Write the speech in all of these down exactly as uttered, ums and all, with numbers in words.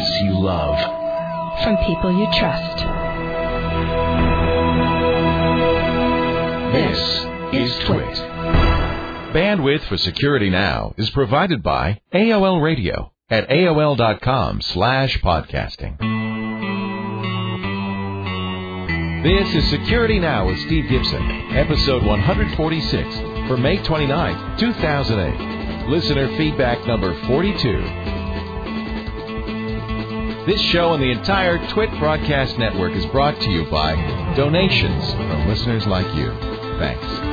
podcasts you love. From people you trust. This is Twit. Bandwidth for Security Now is provided by A O L Radio at A O L dot com slash podcasting. This is Security Now with Steve Gibson, episode one forty-six for May twenty-ninth, two thousand eight. Listener feedback number forty-two. This show and the entire Twit broadcast network is brought to you by donations from listeners like you. Thanks.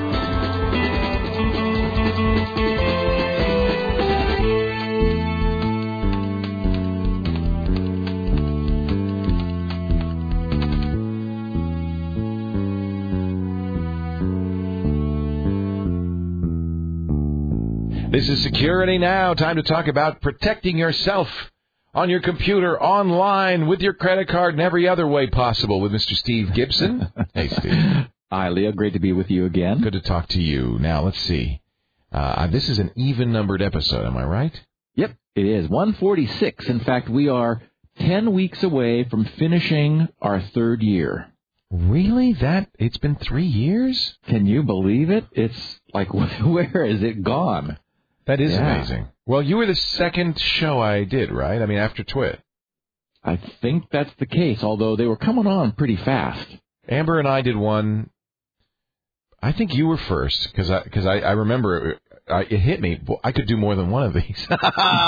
This is Security Now. Time to talk about protecting yourself on your computer, online, with your credit card, and every other way possible with Mister Steve Gibson. Hey, Steve. Hi, Leo. Great to be with you again. Good to talk to you. Now, let's see. Uh, this is an even-numbered episode, am I right? Yep, it is. one forty-six. In fact, we are ten weeks away from finishing our third year. Really? That? It's been three years? Can you believe it? It's like, where is it gone? That is yeah. amazing. Well, you were the second show I did, right? I mean, after Twit. I think that's the case, although they were coming on pretty fast. Amber and I did one. I think you were first, because I, cause I, I remember it, I, it hit me. I could do more than one of these. What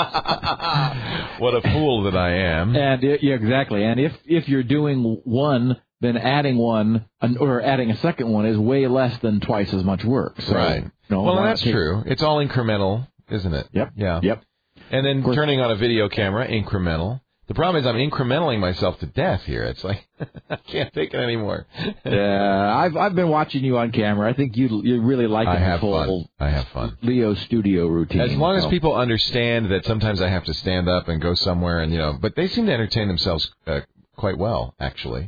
a fool that I am. And it, yeah, exactly. And if, if you're doing one, then adding one or adding a second one is way less than twice as much work. So, right. You know, well, that's true. It's all incremental, isn't it? Yep. Yeah. Yep. And then turning on a video camera, incremental. The problem is I'm incrementally myself to death here. It's like I can't take it anymore. Yeah, I've I've been watching you on camera. I think you you really like I the have whole fun. I have fun. Leo studio routine. As long so. as people understand that sometimes I have to stand up and go somewhere, and you know, but they seem to entertain themselves uh, quite well, actually.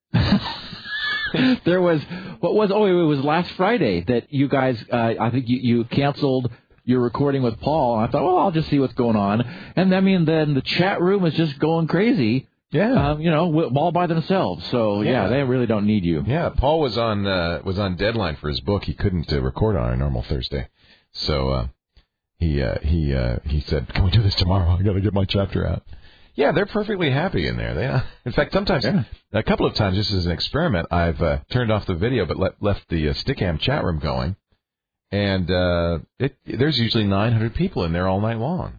There was what was oh it was last Friday that you guys uh, I think you, you canceled your recording with Paul. And I thought, well, I'll just see what's going on. And I mean, then the chat room is just going crazy. Yeah, um, you know, all by themselves. So yeah. yeah, they really don't need you. Yeah, Paul was on uh, was on deadline for his book. He couldn't uh, record on a normal Thursday, so uh, he uh, he uh, he said, "Can we do this tomorrow? I got to get my chapter out." Yeah, they're perfectly happy in there. They, uh, in fact, sometimes, yeah. a couple of times, just as an experiment, I've uh, turned off the video but le- left the uh, Stickam chat room going, and uh, it, there's usually nine hundred people in there all night long.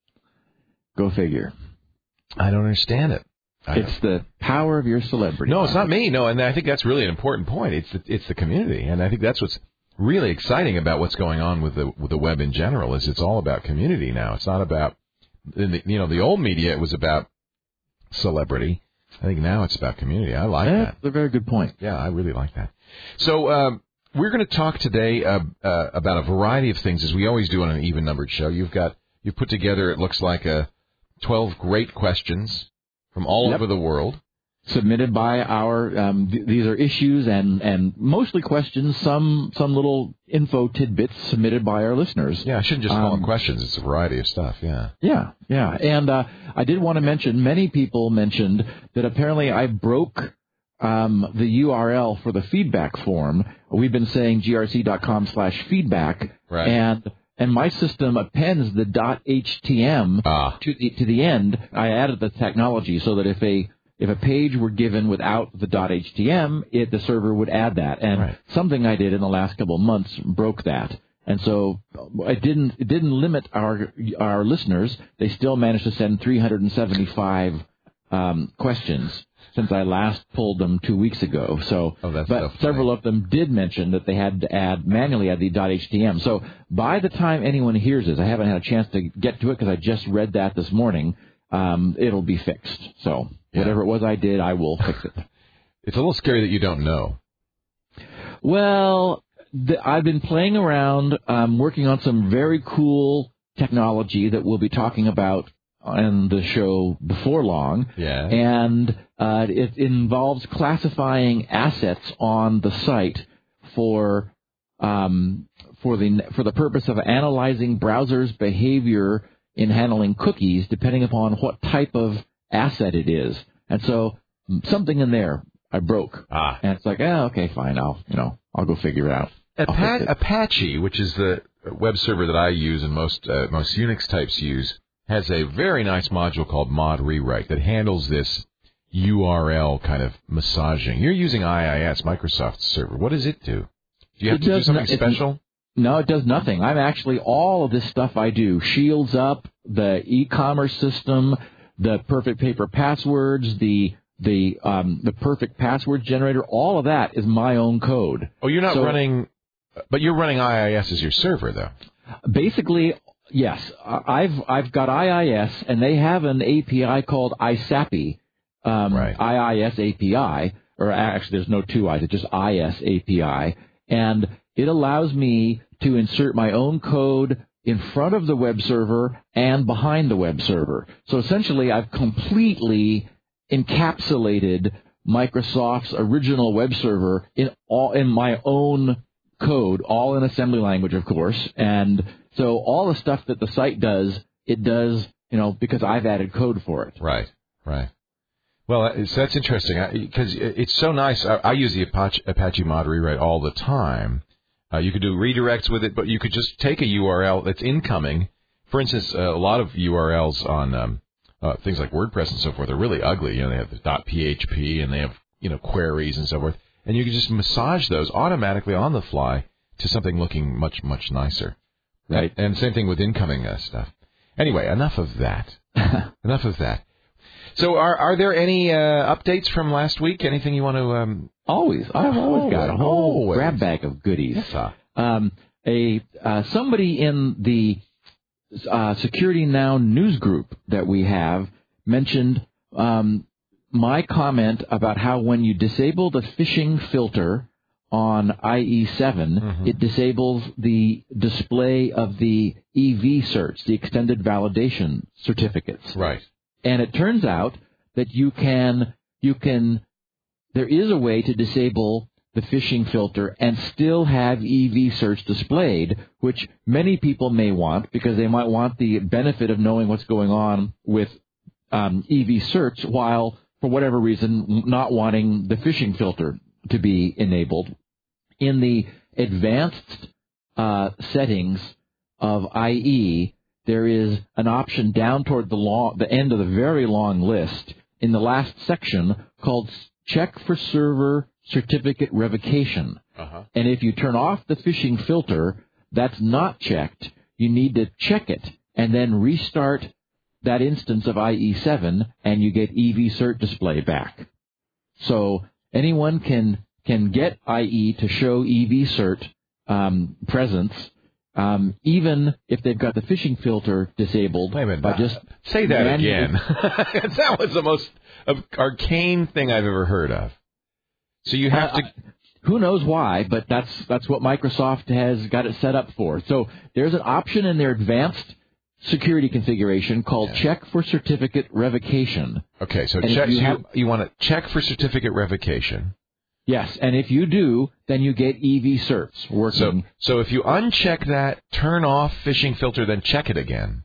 Go figure. I don't understand it. I it's don't. the power of your celebrity. No, it's not me. No, and I think that's really an important point. It's the, it's the community, and I think that's what's really exciting about what's going on with the with the web in general. Is it's all about community now. It's not about In the, you know, the old media, it was about celebrity. I think now it's about community. I like That's that. That's a very good point. Yeah, I really like that. So um, we're going to talk today uh, uh, about a variety of things, as we always do on an even-numbered show. You've got you've put together, it looks like, a twelve great questions from all yep. over the world. Submitted by our, um, th- these are issues and, and mostly questions, some some little info tidbits submitted by our listeners. Yeah, I shouldn't just call um, them questions. It's a variety of stuff, yeah. Yeah, yeah. And uh, I did want to mention, many people mentioned that apparently I broke um, the U R L for the feedback form. We've been saying grc.com slash feedback. Right. And and my system appends the .htm ah. to the to the end. I added the technology so that if a If a page were given without the .htm, it, the server would add that. And right. something I did in the last couple of months broke that. And so it didn't it didn't limit our our listeners. They still managed to send three hundred seventy-five um, questions since I last pulled them two weeks ago. So, oh, that's but so several of them did mention that they had to add manually add the .htm. So by the time anyone hears this, I haven't had a chance to get to it because I just read that this morning. Um, it'll be fixed. So yeah. whatever it was I did, I will fix it. It's a little scary that you don't know. Well, the, I've been playing around, um, working on some very cool technology that we'll be talking about on the show before long. Yeah. And uh, it involves classifying assets on the site for um, for the for the purpose of analyzing browsers' behavior in handling cookies depending upon what type of asset it is. And so something in there I broke. Ah. And it's like, oh, okay, fine. I'll, you know, I'll go figure it out. Apa- Apache, which is the web server that I use and most uh, most Unix types use, has a very nice module called Mod Rewrite that handles this U R L kind of massaging. You're using I I S, Microsoft server. What does it do? Do you have It to do does something not- special? No, it does nothing. I'm actually, all of this stuff I do, Shields Up, the e-commerce system, the perfect paper passwords, the the um, the perfect password generator, all of that is my own code. Oh, you're not So- running, but you're running I I S as your server, though. Basically, yes, I've I've got I I S, and they have an A P I called ISAPI, um, Right. I I S A P I, or actually there's no two I's, it's just I S A P I, and it allows me to insert my own code in front of the web server and behind the web server. So essentially, I've completely encapsulated Microsoft's original web server in all in my own code, all in assembly language, of course. And so all the stuff that the site does, it does, you know, because I've added code for it. Right, right. Well, it's, that's interesting because it's so nice. I, I use the Apache, Apache Mod Rewrite all the time. Uh, you could do redirects with it, but you could just take a U R L that's incoming. For instance, uh, a lot of U R Ls on um, uh, things like WordPress and so forth are really ugly. You know, they have the .php and they have, you know, queries and so forth. And you can just massage those automatically on the fly to something looking much, much nicer. Right. And same thing with incoming uh, stuff. Anyway, enough of that. enough of that. So are are there any uh, updates from last week? Anything you want to... Um... Always. I've always got a whole Always. grab bag of goodies. Yes, sir. Um, a uh, somebody in the uh, Security Now news group that we have mentioned um, my comment about how when you disable the phishing filter on I E seven, Mm-hmm. it disables the display of the E V certs, the extended validation certificates. Right. And it turns out that you can, you can, there is a way to disable the phishing filter and still have E V certs displayed, which many people may want because they might want the benefit of knowing what's going on with um, E V certs while, for whatever reason, not wanting the phishing filter to be enabled. In the advanced uh, settings of I E, there is an option down toward the long, the end of the very long list in the last section called Check for Server Certificate Revocation. Uh-huh. And if you turn off the phishing filter, that's not checked. You need to check it and then restart that instance of I E seven, and you get E V cert display back. So anyone can can get I E to show E V cert um, presence, um, even if they've got the phishing filter disabled. Wait a minute. By just say that manually- again. That was the most arcane thing I've ever heard of. So you have Uh, to... Who knows why, but that's that's what Microsoft has got it set up for. So there's an option in their advanced security configuration called Yeah. Check for Certificate Revocation. Okay, so And if check, you so you, have- you want to check for certificate revocation. Yes, and if you do, then you get E V certs So, working. so if you uncheck that, turn off phishing filter, then check it again,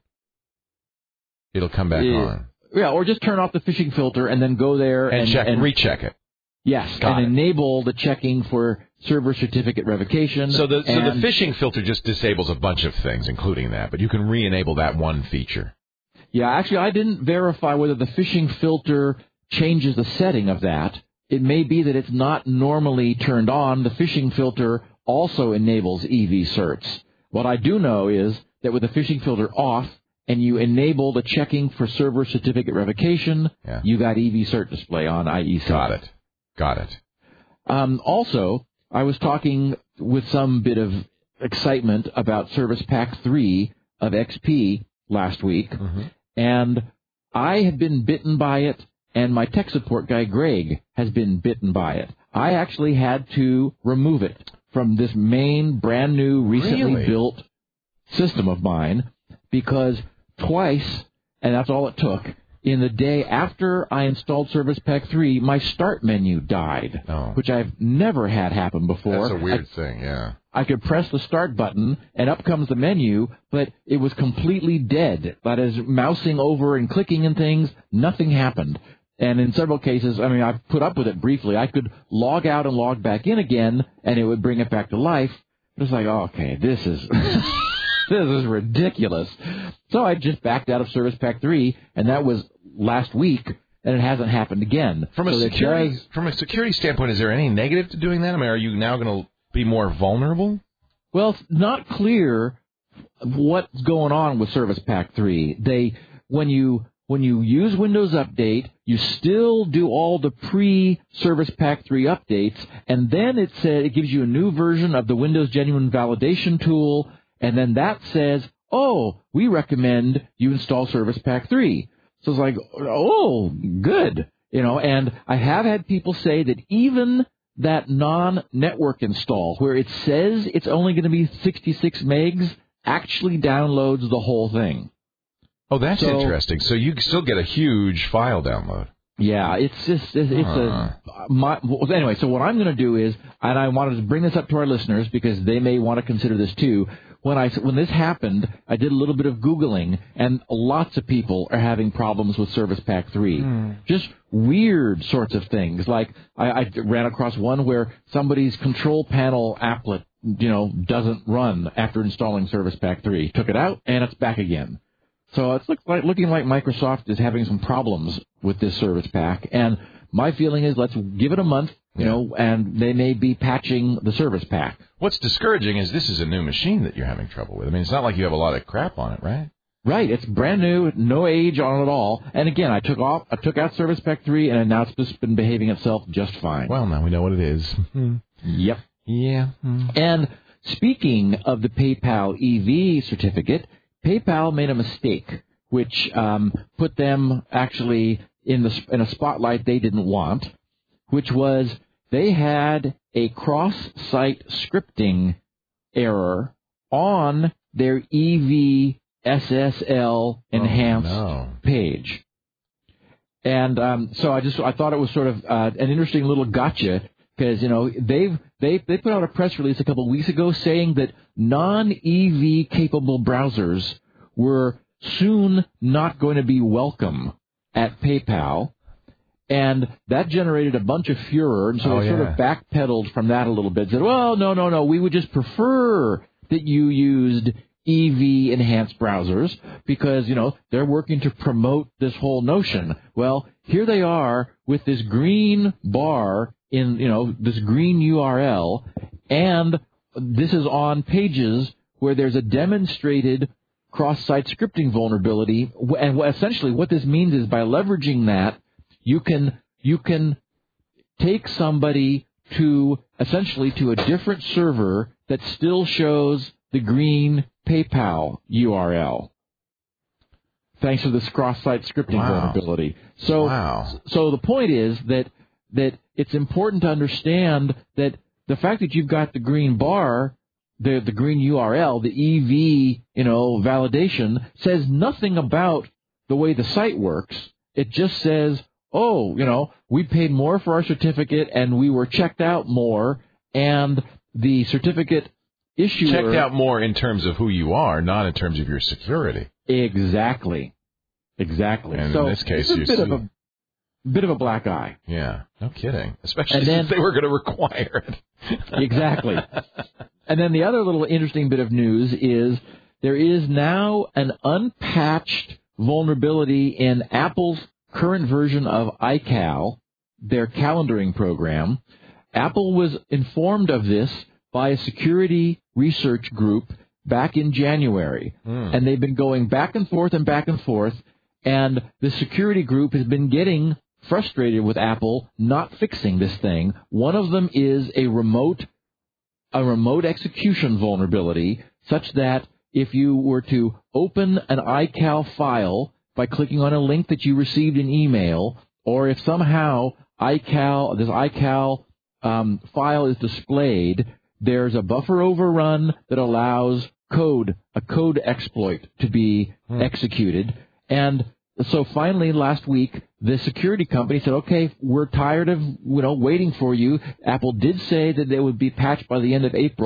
it'll come back Yeah. on. Yeah, or just turn off the phishing filter and then go there And, and, check, and recheck it. yes, Got and it. enable the checking for server certificate revocation. So the so and- the phishing filter just disables a bunch of things, including that, but you can re-enable that one feature. Yeah, actually, I didn't verify whether the phishing filter changes the setting of that. It may be that it's not normally turned on. The phishing filter also enables E V certs. What I do know is that with the phishing filter off and you enable the checking for server certificate revocation, Yeah. you got E V cert display on I E seven. Got it. Got it. Um, also, I was talking with some bit of excitement about Service Pack three of X P last week, Mm-hmm. and I have been bitten by it, and my tech support guy, Greg, has been bitten by it. I actually had to remove it from this main, brand new, recently Really? built system of mine because twice, and that's all it took, in the day after I installed Service Pack three, my start menu died, Oh. which I've never had happen before. That's a weird thing, yeah. I could press the start button, and up comes the menu, but it was completely dead. That is, mousing over and clicking and things, nothing happened. And in several cases, I mean, I've put up with it briefly. I could log out and log back in again, and it would bring it back to life. It's like, oh, okay, this is this is ridiculous. So I just backed out of Service Pack three, and that was last week, and it hasn't happened again. From a so security does, from a security standpoint, is there any negative to doing that? I mean, are you now going to be more vulnerable? Well, it's not clear what's going on with Service Pack three. They when you when you use Windows Update, you still do all the pre-Service Pack three updates, and then it says it gives you a new version of the Windows Genuine Validation tool, and then that says, "Oh, we recommend you install Service Pack three." So it's like, "Oh, good." You know, and I have had people say that even that non-network install, where it says it's only going to be sixty-six megs, actually downloads the whole thing. Oh, that's so, interesting. So you still get a huge file download. Yeah, it's just, it's, it's huh. a, my, well, anyway, so what I'm going to do is, and I wanted to bring this up to our listeners because they may want to consider this too. When I, when this happened, I did a little bit of Googling, and lots of people are having problems with Service Pack three. Mm. Just weird sorts of things. Like, I, I ran across one where somebody's control panel applet, you know, doesn't run after installing Service Pack three. Took it out, and it's back again. So it's look like, looking like Microsoft is having some problems with this Service Pack, and my feeling is let's give it a month, you yeah. know, and they may be patching the Service Pack. What's discouraging is this is a new machine that you're having trouble with. I mean, it's not like you have a lot of crap on it, right? Right. It's brand new, no age on it at all. And again, I took off, I took out Service Pack three, and now it's just been behaving itself just fine. Well, now we know what it is. Yep. Yeah. And speaking of the PayPal E V certificate, PayPal made a mistake, which um, put them actually in the in a spotlight they didn't want, which was they had a cross-site scripting error on their E V S S L enhanced oh, no. page. And um, so I just I thought it was sort of uh, an interesting little gotcha because, you know, they've they they put out a press release a couple of weeks ago saying that non-E V capable browsers were soon not going to be welcome at PayPal. And that generated a bunch of furor, and so oh, they yeah. sort of backpedaled from that a little bit. Said, well, no, no, no, we would just prefer that you used E V-enhanced browsers because, you know, they're working to promote this whole notion. Well, here they are with this green bar in, you know, this green U R L, and this is on pages where there's a demonstrated cross-site scripting vulnerability. And essentially what this means is by leveraging that, You can you can take somebody to essentially to a different server that still shows the green PayPal U R L, thanks to this cross-site scripting wow. vulnerability. So, wow. so the point is that that it's important to understand that the fact that you've got the green bar, the the green U R L, the E V, you know, validation says nothing about the way the site works. It just says, oh, you know, we paid more for our certificate and we were checked out more, and the certificate issuer... Checked out more in terms of who you are, not in terms of your security. Exactly. Exactly. And so in this case, it's a you bit see... of a bit of a black eye. Yeah, no kidding. Especially and then, since they were going to require it. Exactly. And then the other little interesting bit of news is there is now an unpatched vulnerability in Apple's current version of iCal, their calendaring program. Apple was informed of this by a security research group back in January. Mm. And they've been going back and forth and back and forth, and the security group has been getting frustrated with Apple not fixing this thing. One of them is a remote a remote execution vulnerability, such that if you were to open an iCal file by clicking on a link that you received in email, or if somehow iCal, this iCal um, file is displayed, there's a buffer overrun that allows code, a code exploit to be hmm. executed. And so finally last week, the security company said, okay, we're tired of, you know, waiting for you. Apple did say that they would be patched by the end of April,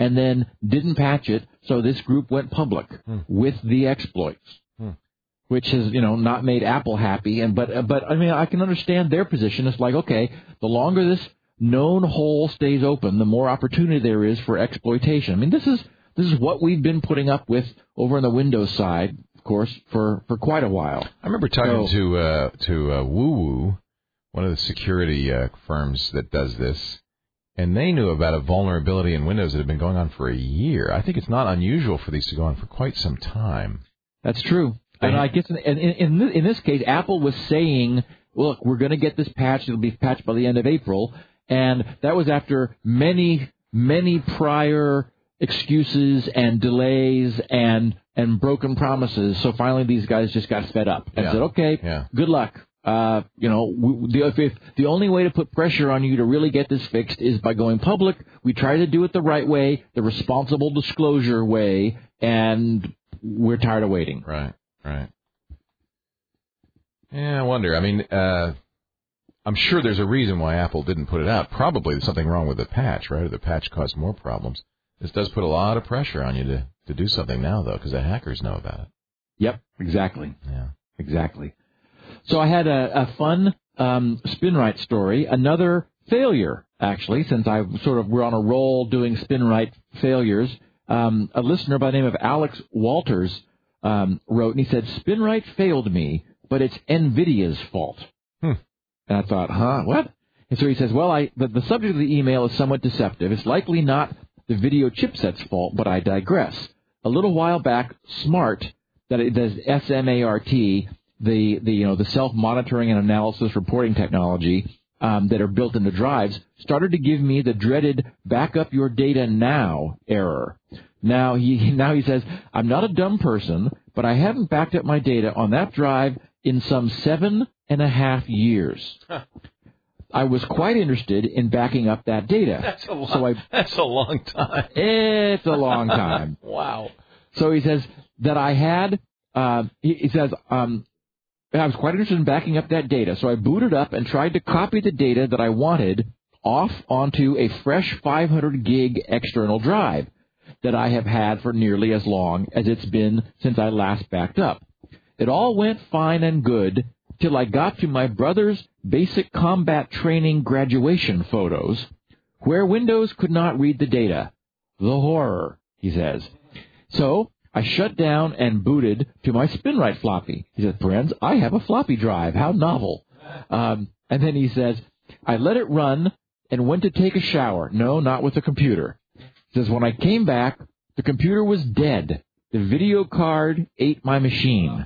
and then didn't patch it, so this group went public hmm. with the exploits, hmm. which has, you know, not made Apple happy. And but but I mean, I can understand their position. It's like, okay, the longer this known hole stays open, the more opportunity there is for exploitation. I mean, this is this is what we've been putting up with over on the Windows side, of course, for, for quite a while. I remember talking so, to uh, to uh, WooWoo, one of the security uh, firms that does this, and they knew about a vulnerability in Windows that had been going on for a year. I think it's not unusual for these to go on for quite some time. That's true. And I guess in, in, in, this, in this case, Apple was saying, look, we're going to get this patch. It'll be patched by the end of April. And that was after many, many prior excuses and delays and and broken promises. So finally, these guys just got fed up and yeah. said, "Okay, yeah. good luck. Uh, you know, we, the, if, if the only way to put pressure on you to really get this fixed is by going public. We try to do it the right way, the responsible disclosure way, and we're tired of waiting." Right, right. Yeah, I wonder. I mean, uh, I'm sure there's a reason why Apple didn't put it out. Probably there's something wrong with the patch, right? Or the patch caused more problems. This does put a lot of pressure on you to, to do something now, though, because the hackers know about it. Yep, exactly. Yeah, exactly. So I had a, a fun um, SpinRite story, another failure, actually, since I sort of we're on a roll doing SpinRite failures. Um, a listener by the name of Alex Walters um, wrote, and he said, "SpinRite failed me, but it's NVIDIA's fault." Hmm. And I thought, huh, what? And so he says, well, I the, the subject of the email is somewhat deceptive. It's likely not the video chipset's fault, but I digress. A little while back, SMART, that it does S M A R T, the, the you know the self-monitoring and analysis reporting technology um, that are built into drives, started to give me the dreaded "back up your data now" error. Now he now he says, I'm not a dumb person, but I haven't backed up my data on that drive in some seven and a half years. Huh. I was quite interested in backing up that data. That's a long, so I, that's a long time. It's a long time. Wow. So he says that I had, uh, he, he says, um, I was quite interested in backing up that data. So I booted up and tried to copy the data that I wanted off onto a fresh five hundred gig external drive that I have had for nearly as long as it's been since I last backed up. It all went fine and good till I got to my brother's basic combat training graduation photos, where Windows could not read the data. The horror, he says. So I shut down and booted to my SpinRite floppy. He says, friends, I have a floppy drive. How novel. Um, and then he says, I let it run and went to take a shower. No, not with the computer. He says, when I came back, the computer was dead. The video card ate my machine.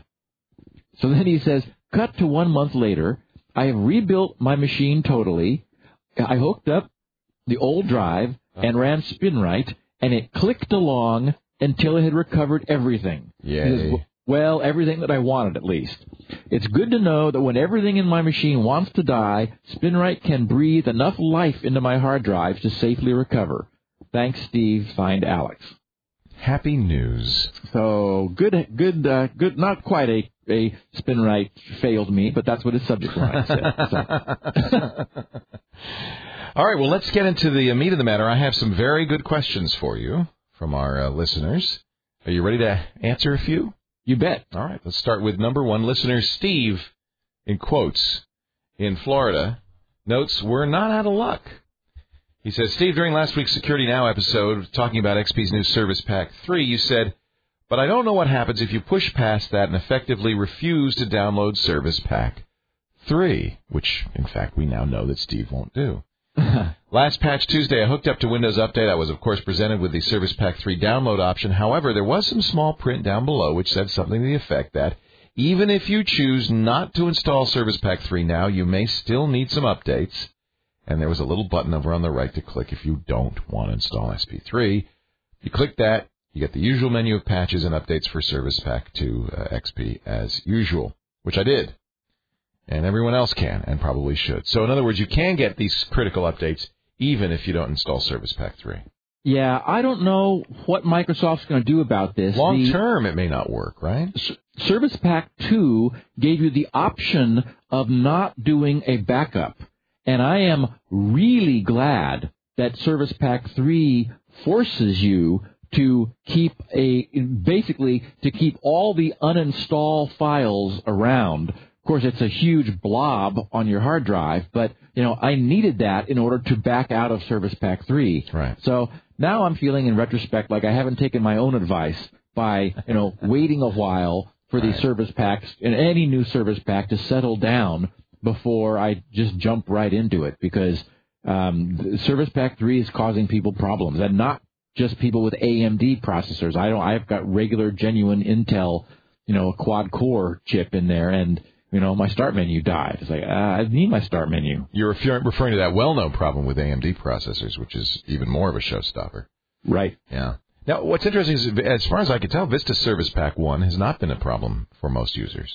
So then he says, cut to one month later, I have rebuilt my machine totally. I hooked up the old drive and ran SpinRite, and it clicked along until it had recovered everything. Yay. Says, well, everything that I wanted, at least. It's good to know that when everything in my machine wants to die, SpinRite can breathe enough life into my hard drives to safely recover. Thanks, Steve. Signed, Alex. Happy news. So good, good, uh, good. Not quite a a SpinRite failed me, but that's what his subject line said. So. All right. Well, let's get into the meat of the matter. I have some very good questions for you from our uh, listeners. Are you ready to answer a few? You bet. All right. Let's start with number one. Listener Steve, in quotes, in Florida, notes, we're not out of luck. He says, Steve, during last week's Security Now episode, talking about X P's new Service Pack three, you said, but I don't know what happens if you push past that and effectively refuse to download Service Pack three, which, in fact, we now know that Steve won't do. Last Patch Tuesday, I hooked up to Windows Update. I was, of course, presented with the Service Pack three download option. However, there was some small print down below which said something to the effect that even if you choose not to install Service Pack three now, you may still need some updates. And there was a little button over on the right to click if you don't want to install S P three. You click that, you get the usual menu of patches and updates for Service Pack two uh, X P as usual, which I did. And everyone else can and probably should. So in other words, you can get these critical updates even if you don't install Service Pack three. Yeah, I don't know what Microsoft's going to do about this. Long the, term, it may not work, right? S- Service Pack two gave you the option of not doing a backup. And I am really glad that Service Pack three forces you to keep a, basically to keep all the uninstall files around. Of course, it's a huge blob on your hard drive, but, you know, I needed that in order to back out of Service Pack three. Right. So now I'm feeling in retrospect like I haven't taken my own advice by, you know, waiting a while for these right. service packs and any new service pack to settle down before I just jump right into it, because um, Service Pack three is causing people problems, and not just people with A M D processors. I don't. I've got regular, genuine Intel, you know, quad core chip in there, and you know, my start menu died. It's like uh, I need my start menu. You're referring to that well-known problem with A M D processors, which is even more of a showstopper. Right. Yeah. Now, what's interesting is, as far as I can tell, Vista Service Pack one has not been a problem for most users.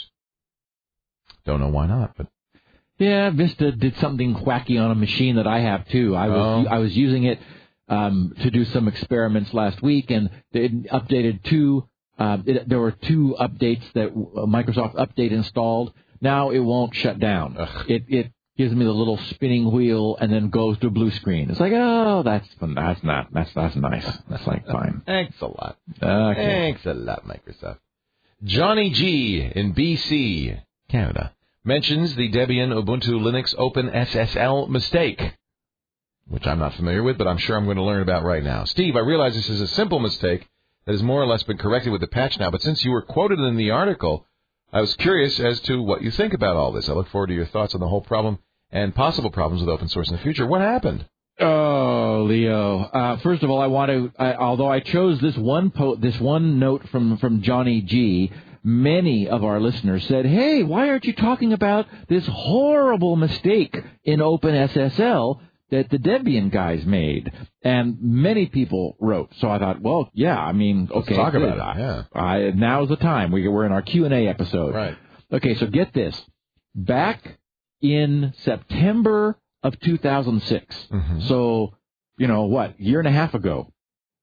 Don't know why not, but. Yeah, Vista did something wacky on a machine that I have too. I was oh. I was using it um, to do some experiments last week, and it updated two. Uh, it, there were two updates that Microsoft Update installed. Now it won't shut down. Ugh. It it gives me the little spinning wheel and then goes to a blue screen. It's like, oh, that's that's not that's that's nice. That's like fine. Thanks a lot. Okay. Thanks a lot, Microsoft. Johnny G in B C, Canada, mentions the Debian Ubuntu Linux Open S S L mistake, which I'm not familiar with, but I'm sure I'm going to learn about right now. Steve, I realize this is a simple mistake that has more or less been corrected with the patch now, but since you were quoted in the article, I was curious as to what you think about all this. I look forward to your thoughts on the whole problem and possible problems with open source in the future. What happened? Oh, Leo. Uh, first of all, I want to, I, although I chose this one po- this one note from, from Johnny G., many of our listeners said, hey, why aren't you talking about this horrible mistake in OpenSSL that the Debian guys made? And many people wrote. So I thought, well, yeah, I mean, okay. Let's talk good. about it, yeah. I, now's the time. We, we're in our Q and A episode. Right. Okay, so get this. Back in September of two thousand six, mm-hmm. so, you know, what, year and a half ago,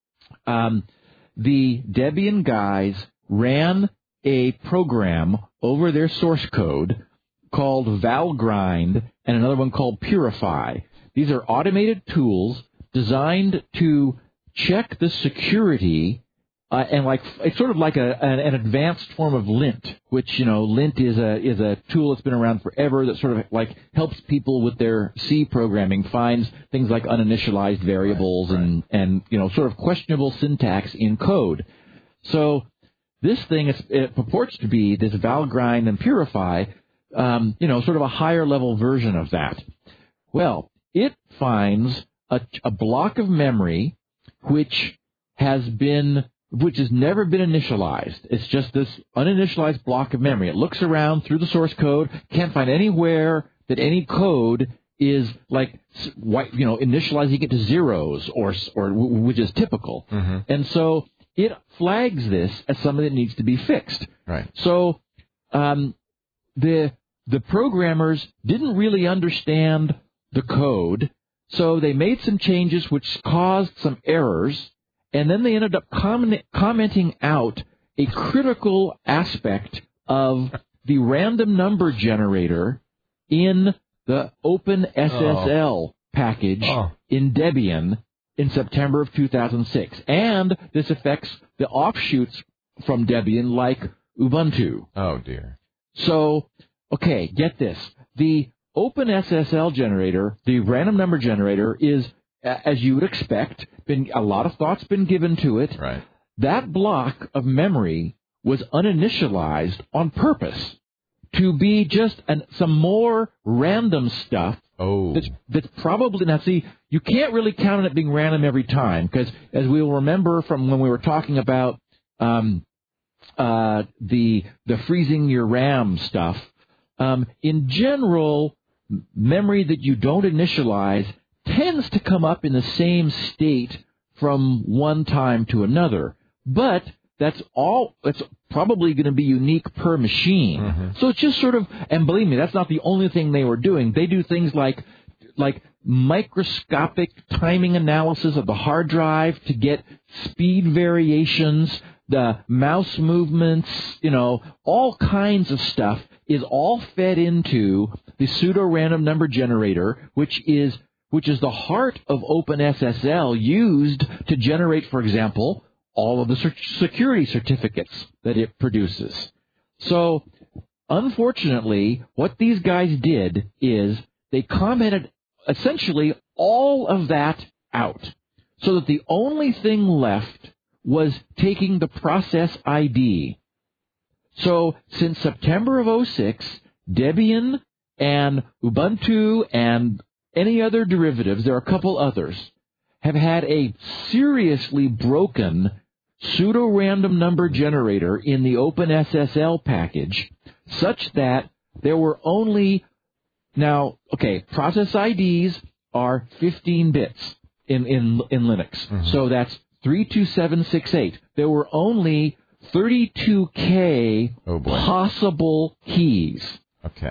um, the Debian guys ran a program over their source code called Valgrind and another one called Purify. These are automated tools designed to check the security, uh, and like it's sort of like a, an, an advanced form of Lint, which, you know, Lint is a is a tool that's been around forever that sort of like helps people with their C programming, finds things like uninitialized variables right, right. and and you know sort of questionable syntax in code. So this thing is, it purports to be this Valgrind and Purify, um, you know, sort of a higher level version of that. Well, it finds a, a block of memory which has been, which has never been initialized. It's just this uninitialized block of memory. It looks around through the source code, can't find anywhere that any code is like, you know, initializing it to zeros or, or which is typical. Mm-hmm. And so it flags this as something that needs to be fixed. Right. So um, the the programmers didn't really understand the code, so they made some changes which caused some errors, and then they ended up com- commenting out a critical aspect of the random number generator in the OpenSSL oh. package oh. in Debian in September of two thousand six. And this affects the offshoots from Debian like Ubuntu. Oh, dear. So, okay, get this. The OpenSSL generator, the random number generator, is, as you would expect, been a lot of thought's been given to it. Right. That block of memory was uninitialized on purpose to be just an, some more random stuff. Oh. That's, that's probably, now see, you can't really count on it being random every time, because as we'll remember from when we were talking about um, uh, the the freezing your RAM stuff, um, in general, memory that you don't initialize tends to come up in the same state from one time to another. But that's all, that's probably going to be unique per machine. Mm-hmm. So it's just sort of, and believe me, that's not the only thing they were doing. They do things like, like microscopic timing analysis of the hard drive to get speed variations, the mouse movements, you know, all kinds of stuff is all fed into the pseudo-random number generator, which is which is the heart of OpenSSL, used to generate, for example, all of the security certificates that it produces. So, unfortunately, what these guys did is they commented essentially all of that out, so that the only thing left was taking the process I D. So, since September of oh six, Debian and Ubuntu and any other derivatives, there are a couple others, have had a seriously broken pseudo-random number generator in the OpenSSL package, such that there were only, now, okay, process I Ds are fifteen bits in, in, in Linux. Mm-hmm. So that's three two seven six eight. There were only thirty-two K oh possible keys. Okay.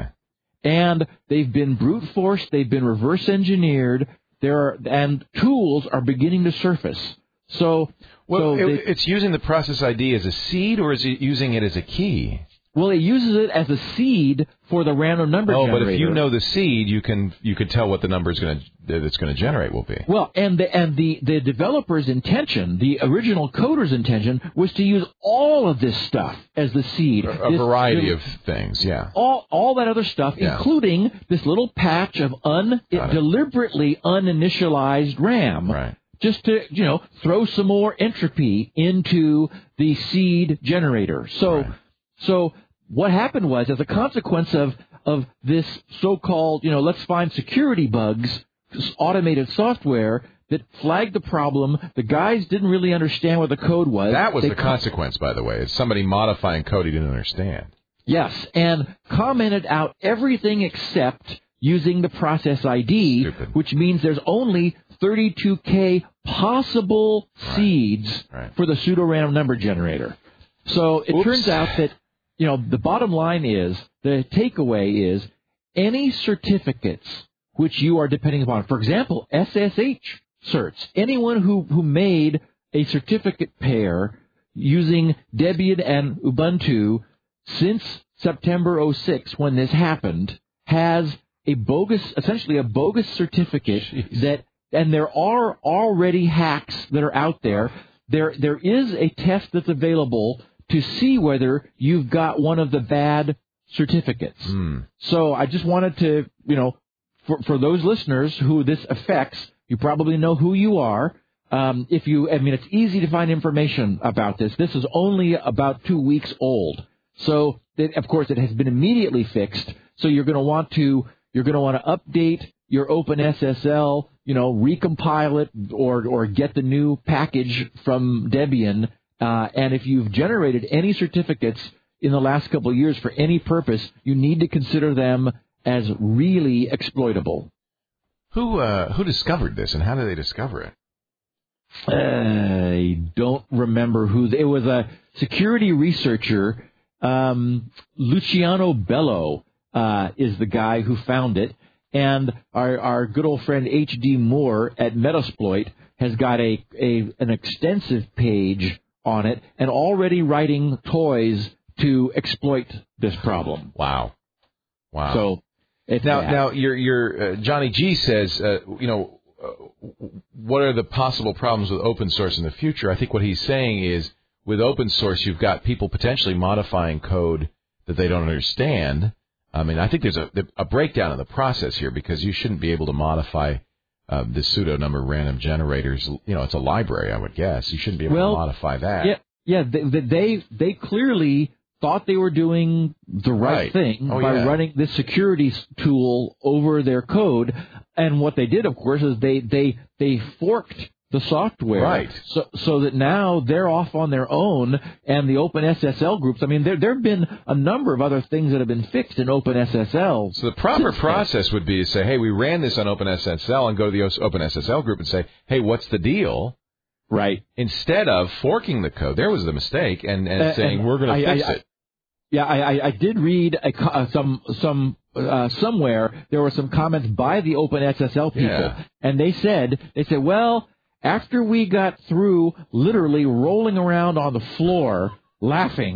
And they've been brute forced, they've been reverse engineered, there are, and tools are beginning to surface. So, well, so it, they, it's using the process I D as a seed, or is it using it as a key? Well, it uses it as a seed for the random number oh, generator. Oh, but if you know the seed, you can you can tell what the number is going to that it's going to generate will be. Well, and the and the the developer's intention, the original coder's intention, was to use all of this stuff as the seed. A, a this, variety the, of things, yeah. All all that other stuff, yeah. including this little patch of un it, deliberately uninitialized RAM. Right. Just to, you know, throw some more entropy into the seed generator. So, right. so what happened was, as a consequence of, of this so-called, you know, let's find security bugs, automated software that flagged the problem, the guys didn't really understand what the code was. That was they the com- consequence, by the way, is somebody modifying code he didn't understand. Yes, and commented out everything except using the process I D, Stupid. Which means there's only thirty-two K possible right. seeds right. for the pseudo-random number generator. So it Oops. turns out that, you know, the bottom line is, the takeaway is, any certificates which you are depending upon, for example, S S H certs, anyone who, who made a certificate pair using Debian and Ubuntu since September oh six, when this happened, has a bogus, essentially a bogus certificate Jeez. that, and there are already hacks that are out there. There, there is a test that's available to see whether you've got one of the bad certificates. Mm. So I just wanted to, you know, for, for those listeners who this affects, you probably know who you are. Um, if you, I mean, it's easy to find information about this. This is only about two weeks old. So, it, of course, it has been immediately fixed. So you're going to want to, you're going to want to update your OpenSSL, you know, recompile it or, or get the new package from Debian. Uh, and if you've generated any certificates in the last couple of years for any purpose, you need to consider them as really exploitable. Who uh, who discovered this, and how did they discover it? I don't remember who. It was a security researcher, um, Luciano Bello uh, is the guy who found it. And our, our good old friend H D Moore at Metasploit has got a, a an extensive page on it and already writing toys to exploit this problem. Wow. Wow. So it's now, bad. now your your uh, Johnny G says, uh, you know, uh, what are the possible problems with open source in the future? I think what he's saying is, with open source, you've got people potentially modifying code that they don't understand. I mean, I think there's a, a breakdown in the process here, because you shouldn't be able to modify uh, the pseudo number random generators. You know, it's a library, I would guess. You shouldn't be able well, to modify that. Yeah, yeah. They they, they clearly thought they were doing the right, right. thing oh, by yeah. running this security tool over their code. And what they did, of course, is they they they forked the software, right? So so that now they're off on their own, and the OpenSSL groups. I mean, there there have been a number of other things that have been fixed in OpenSSL. So the proper process would be to say, hey, we ran this on OpenSSL, and go to the OpenSSL group and say, hey, what's the deal? Right. Instead of forking the code, there was the mistake, and, and uh, saying and we're going to fix I, it. Yeah, I, I, I did read a, uh, some some uh, somewhere there were some comments by the OpenSSL people, Yeah. and they said they said, well, after we got through literally rolling around on the floor laughing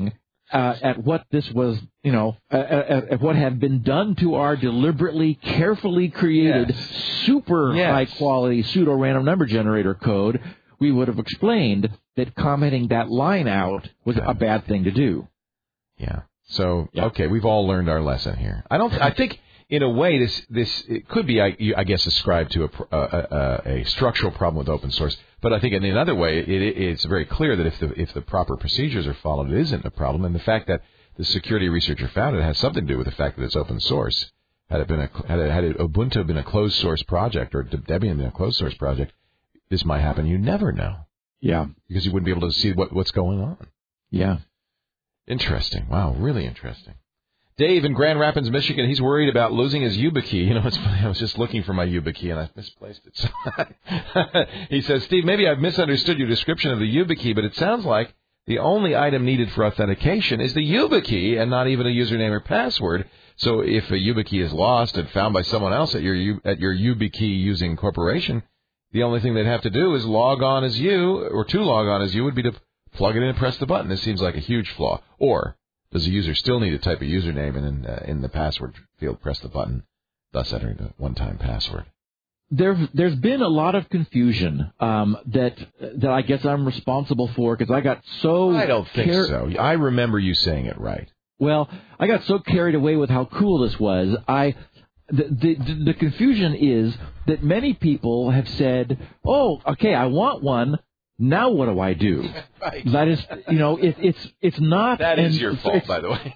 uh, at what this was, you know, at, at, at what had been done to our deliberately, carefully created, yes. super yes. high-quality pseudo-random number generator code, we would have explained that commenting that line out was a bad thing to do. Yeah. So, yeah. okay, we've all learned our lesson here. I don't. I think, in a way, this this it could be, I, I guess, ascribed to a, a, a structural problem with open source. But I think in another way, it, it's very clear that if the if the proper procedures are followed, it isn't a problem. And the fact that the security researcher found it has something to do with the fact that it's open source. Had it been a had, it, had it, Ubuntu been a closed source project or Debian been a closed source project, this might happen. You never know. Yeah, because you wouldn't be able to see what what's going on. Yeah. Interesting. Wow, really interesting. Dave in Grand Rapids, Michigan, he's worried about losing his YubiKey. You know, it's funny. I was just looking for my YubiKey, and I misplaced it. So he says, Steve, maybe I've misunderstood your description of the YubiKey, but it sounds like the only item needed for authentication is the YubiKey and not even a username or password. So if a YubiKey is lost and found by someone else at your at your YubiKey-using corporation, the only thing they'd have to do is log on as you, or to log on as you, would be to plug it in and press the button. This seems like a huge flaw. Or does the user still need to type a username and in, uh, in the password field press the button, thus entering the one-time password? There, there's been a lot of confusion um, that that I guess I'm responsible for because I got so... I don't think car- so. I remember you saying it right. Well, I got so carried away with how cool this was. I... The, the the confusion is that many people have said, oh, okay, I want one. Now what do I do? Right. That is, you know, it, it's it's not... That is an, your fault, by the way.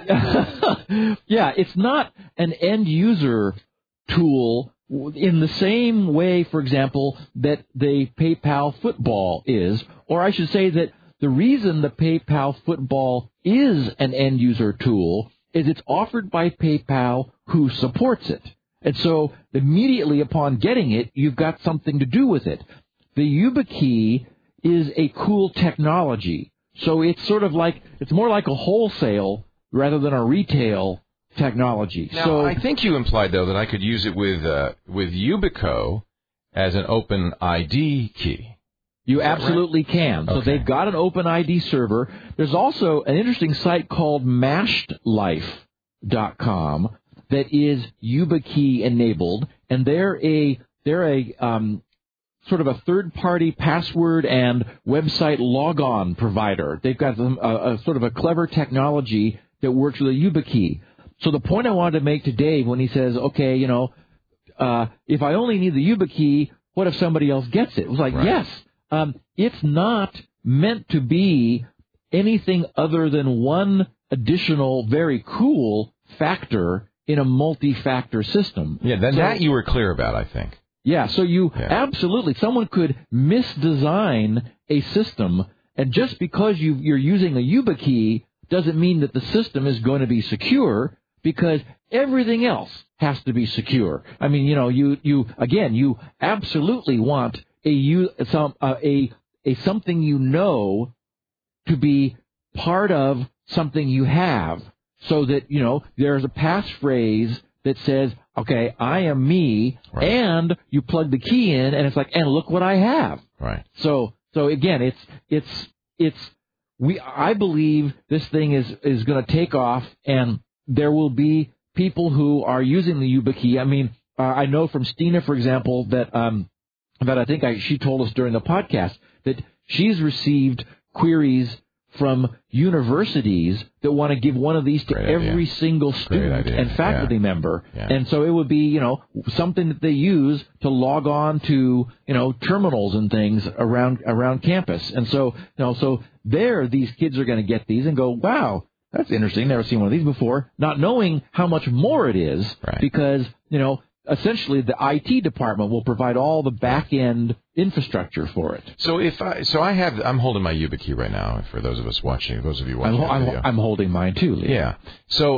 Yeah, it's not an end-user tool in the same way, for example, that the PayPal football is. Or I should say that the reason the PayPal football is an end-user tool is it's offered by PayPal, who supports it. And so immediately upon getting it, you've got something to do with it. The YubiKey is a cool technology. So it's sort of like, it's more like a wholesale rather than a retail technology. Now, so I think you implied, though, that I could use it with uh, with Yubico as an open I D key. You absolutely right? can. So okay. they've got an open I D server. There's also an interesting site called mashed life dot com that is YubiKey enabled, and they're a they're a um, sort of a third-party password and website logon provider. They've got a, a sort of a clever technology that works with a YubiKey. So the point I wanted to make to Dave when he says, okay, you know, uh, if I only need the YubiKey, what if somebody else gets it? It was like, right. yes. Um, it's not meant to be anything other than one additional very cool factor in a multi-factor system. Yeah, then so, that you were clear about, I think. Yeah, so you yeah. absolutely, someone could misdesign a system, and just because you, you're using a YubiKey doesn't mean that the system is going to be secure, because everything else has to be secure. I mean, you know, you, you again, you absolutely want a you some uh, a a something you know to be part of something you have, so that you know there's a passphrase that says, okay, I am me, right. and you plug the key in, and it's like, and look what I have. Right. So so again, it's it's it's we I believe this thing is is going to take off, and there will be people who are using the YubiKey. I mean, uh, I know from Stina, for example, that um. But I think I, she told us during the podcast that she's received queries from universities that want to give one of these to Great every idea. single student and faculty yeah. member. Yeah. And so it would be, you know, something that they use to log on to, you know, terminals and things around around campus. And so, you know, so there these kids are going to get these and go, wow, that's interesting. Never seen one of these before, not knowing how much more it is right. because, you know, essentially, the I T department will provide all the back-end infrastructure for it. So if I, so I have, I'm holding my YubiKey right now. For those of us watching, those of you watching, I'm, I'm, video. I'm holding mine too, Lee. Yeah. So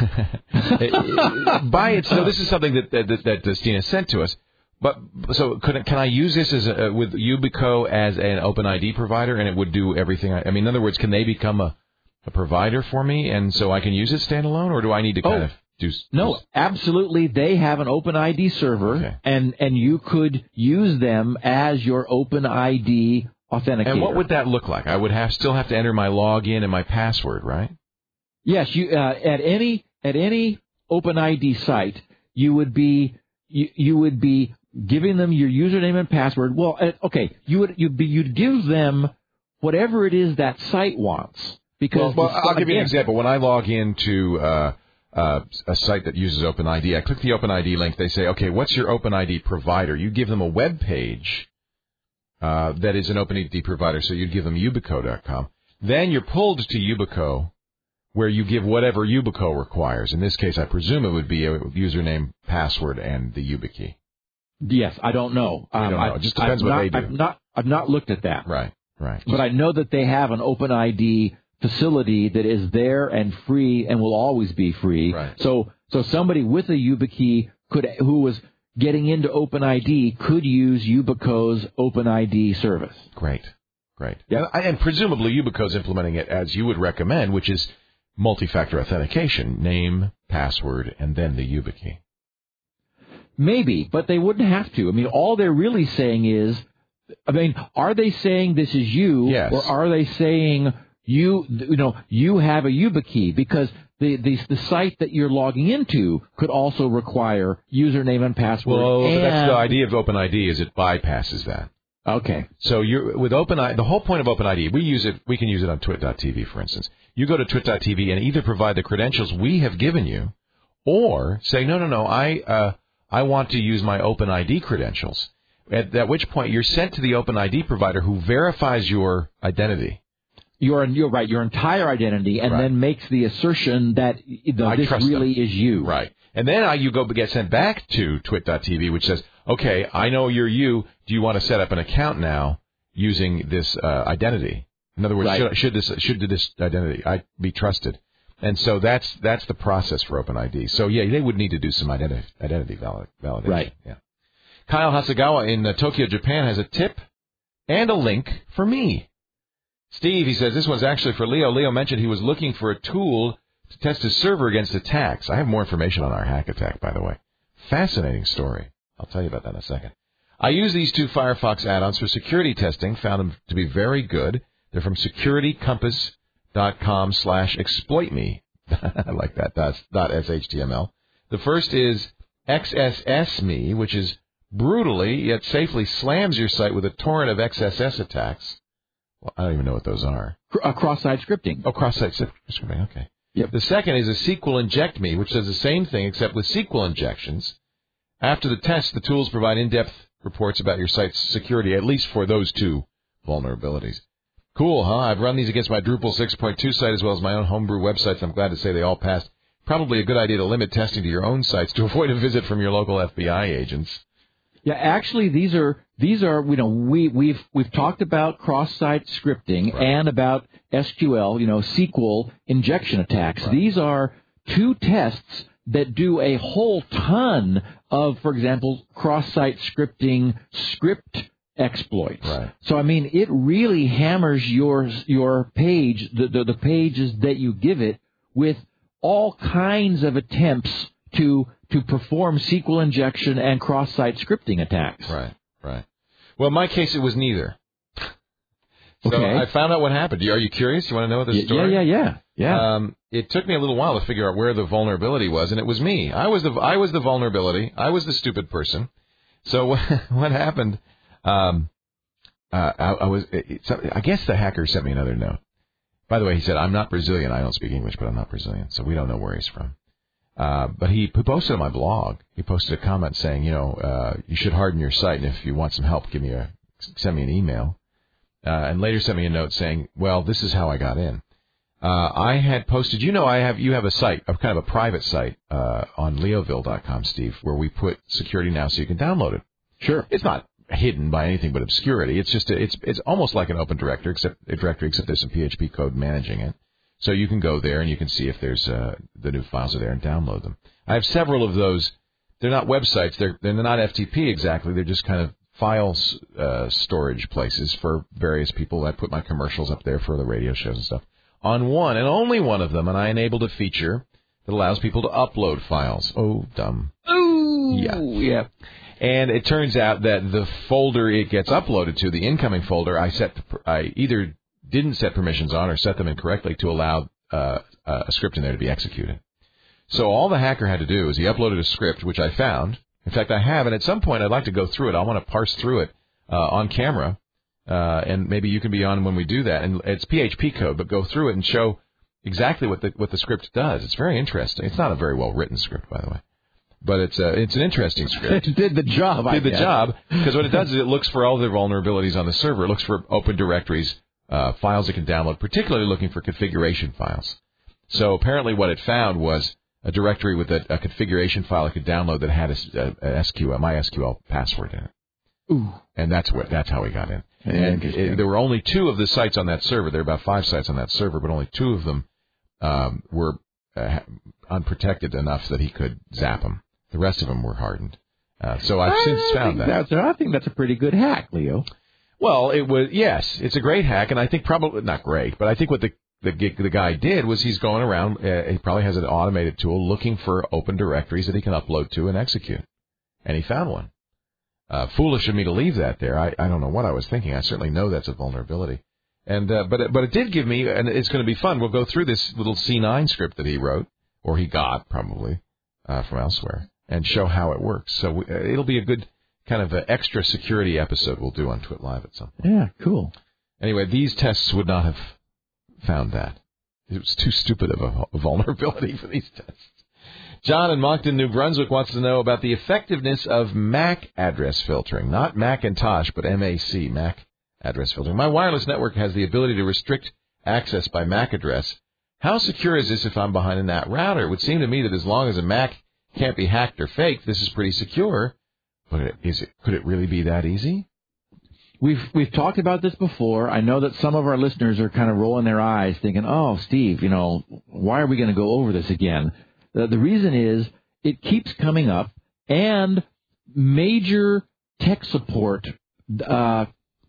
uh, by it, so this is something that that, that Stina sent to us. But so could, can I use this as a, with Yubico as an open I D provider, and it would do everything? I, I mean, in other words, can they become a, a provider for me, and so I can use it standalone, or do I need to kind oh. of Do, no, absolutely. They have an open I D server, okay. and, and you could use them as your open I D authenticator. And what would that look like? I would have still have to enter my login and my password, right? Yes, you uh, at any at any OpenID site, you would be you, you would be giving them your username and password. Well, uh, okay, you would you'd be you'd give them whatever it is that site wants. Because well, well the, I'll give you again, an example. When I log into uh, uh, a site that uses OpenID, I click the OpenID link. They say, okay, what's your OpenID provider? You give them a web page uh, that is an OpenID provider, so you'd give them Yubico dot com. Then you're pulled to Yubico, where you give whatever Yubico requires. In this case, I presume it would be a username, password, and the YubiKey. Yes, I don't know. I don't know. It just depends I've what not, they do. I've not, I've not looked at that. Right, right. But I know that they have an OpenID facility that is there and free and will always be free. Right. So, so somebody with a YubiKey could, who was getting into OpenID could use Yubico's OpenID service. Great, great. Yeah, and presumably Yubico's implementing it as you would recommend, which is multi-factor authentication, name, password, and then the YubiKey. Maybe, but they wouldn't have to. I mean, all they're really saying is, I mean, are they saying this is you, yes. or are they saying you, you know, you have a YubiKey? Because the, the the site that you're logging into could also require username and password. Well, and that's the idea of OpenID is it bypasses that. Okay. So you're with OpenID. The whole point of OpenID, we use it. We can use it on twit dot t v, for instance. You go to twit dot t v and either provide the credentials we have given you, or say, no, no, no, I uh, I want to use my OpenID credentials. At, at which point you're sent to the OpenID provider who verifies your identity. You're, you're right, your entire identity, and right. then makes the assertion that you know, this really them. is you. Right. And then I, you go get sent back to twit dot t v, which says, okay, I know you're you. Do you want to set up an account now using this uh, identity? In other words, right. should, should this should this identity I be trusted? And so that's that's the process for OpenID. So yeah, they would need to do some identity identity valid, validation. Right. Yeah. Kyle Hasegawa in uh, Tokyo, Japan, has a tip and a link for me. Steve, he says, this one's actually for Leo. Leo mentioned he was looking for a tool to test his server against attacks. I have more information on our hack attack, by the way. Fascinating story. I'll tell you about that in a second. I use these two Firefox add-ons for security testing. Found them to be very good. They're from security compass dot com slash exploit me. I like that. That's .html. The first is X S S me, which is brutally yet safely slams your site with a torrent of X S S attacks. Well, I don't even know what those are. Uh, cross-site scripting. Oh, cross-site scripting. Okay. Yep. The second is a S Q L inject me, which does the same thing except with S Q L injections. After the test, the tools provide in-depth reports about your site's security, at least for those two vulnerabilities. Cool, huh? I've run these against my Drupal six point two site as well as my own homebrew websites. I'm glad to say they all passed. Probably a good idea to limit testing to your own sites to avoid a visit from your local F B I agents. Yeah, actually, these are these are you know we we've we've talked about cross-site scripting right. and about S Q L, you know, S Q L injection attacks. Right. These are two tests that do a whole ton of, for example, cross-site scripting script exploits. Right. So I mean, it really hammers your your page, the, the the pages that you give it, with all kinds of attempts to to perform S Q L injection and cross-site scripting attacks. Right, right. Well, in my case, it was neither. So okay. I found out what happened. Are you curious? You want to know the y- story? Yeah, yeah, yeah, yeah. Um, it took me a little while to figure out where the vulnerability was, and it was me. I was the I was the vulnerability. I was the stupid person. So what, what happened? Um, uh, I, I was. It, I guess the hacker sent me another note. By the way, he said, "I'm not Brazilian. I don't speak English, but I'm not Brazilian, so we don't know where he's from." Uh, but he posted on my blog. He posted a comment saying, you know, uh, you should harden your site, and if you want some help, give me a send me an email. Uh, and later sent me a note saying, well, this is how I got in. Uh, I had posted, you know, I have you have a site, a kind of a private site uh, on leoville dot com, Steve, where we put Security Now so you can download it. Sure. It's not hidden by anything but obscurity. It's just a, it's it's almost like an open directory, except a directory, except there's some P H P code managing it. So you can go there and you can see if there's uh, the new files are there and download them. I have several of those. They're not websites. They're they're not F T P exactly. They're just kind of files uh, storage places for various people. I put my commercials up there for the radio shows and stuff. On one and only one of them, and I enabled a feature that allows people to upload files. Oh, dumb. Ooh, yeah, yeah. And it turns out that the folder it gets uploaded to, the incoming folder, I set I either didn't set permissions on or set them incorrectly to allow uh, a script in there to be executed. So all the hacker had to do is he uploaded a script, which I found. In fact, I have, and at some point I'd like to go through it. I want to parse through it uh, on camera, uh, and maybe you can be on when we do that. And it's P H P code, but go through it and show exactly what the what the script does. It's very interesting. It's not a very well written script, by the way, but it's a, it's an interesting script. It did the job. Did I the guess. job because what it does is it looks for all the vulnerabilities on the server. It looks for open directories, uh, files it can download, particularly looking for configuration files. So apparently, what it found was a directory with a, a configuration file it could download that had a, a, a S Q L, MySQL password in it. Ooh. And that's where that's how we got in. Yeah, and it, there were only two of the sites on that server. There were about five sites on that server, but only two of them um, were uh, unprotected enough that he could zap them. The rest of them were hardened. Uh, so I've I since found that. That's, I think that's a pretty good hack, Leo. Well, it was yes, it's a great hack, and I think probably not great, but I think what the the, the guy did was he's going around. Uh, he probably has an automated tool looking for open directories that he can upload to and execute, and he found one. Uh, foolish of me to leave that there. I, I don't know what I was thinking. I certainly know that's a vulnerability, and uh, but but it did give me, and it's going to be fun. We'll go through this little C nine script that he wrote, or he got probably uh, from elsewhere, and show how it works. So we, uh, it'll be a good kind of a extra security episode we'll do on Twit Live at some point. Yeah, cool. Anyway, these tests would not have found that. It was too stupid of a vulnerability for these tests. John in Moncton, New Brunswick wants to know about the effectiveness of M A C address filtering. Not Macintosh, but M A C, M A C address filtering. My wireless network has the ability to restrict access by M A C address. How secure is this if I'm behind a N A T router? It would seem to me that as long as a M A C can't be hacked or faked, this is pretty secure. But is it, could it really be that easy? We've we've talked about this before. I know that some of our listeners are kind of rolling their eyes thinking, oh, Steve, you know, why are we going to go over this again? The, the reason is it keeps coming up, and major tech support uh,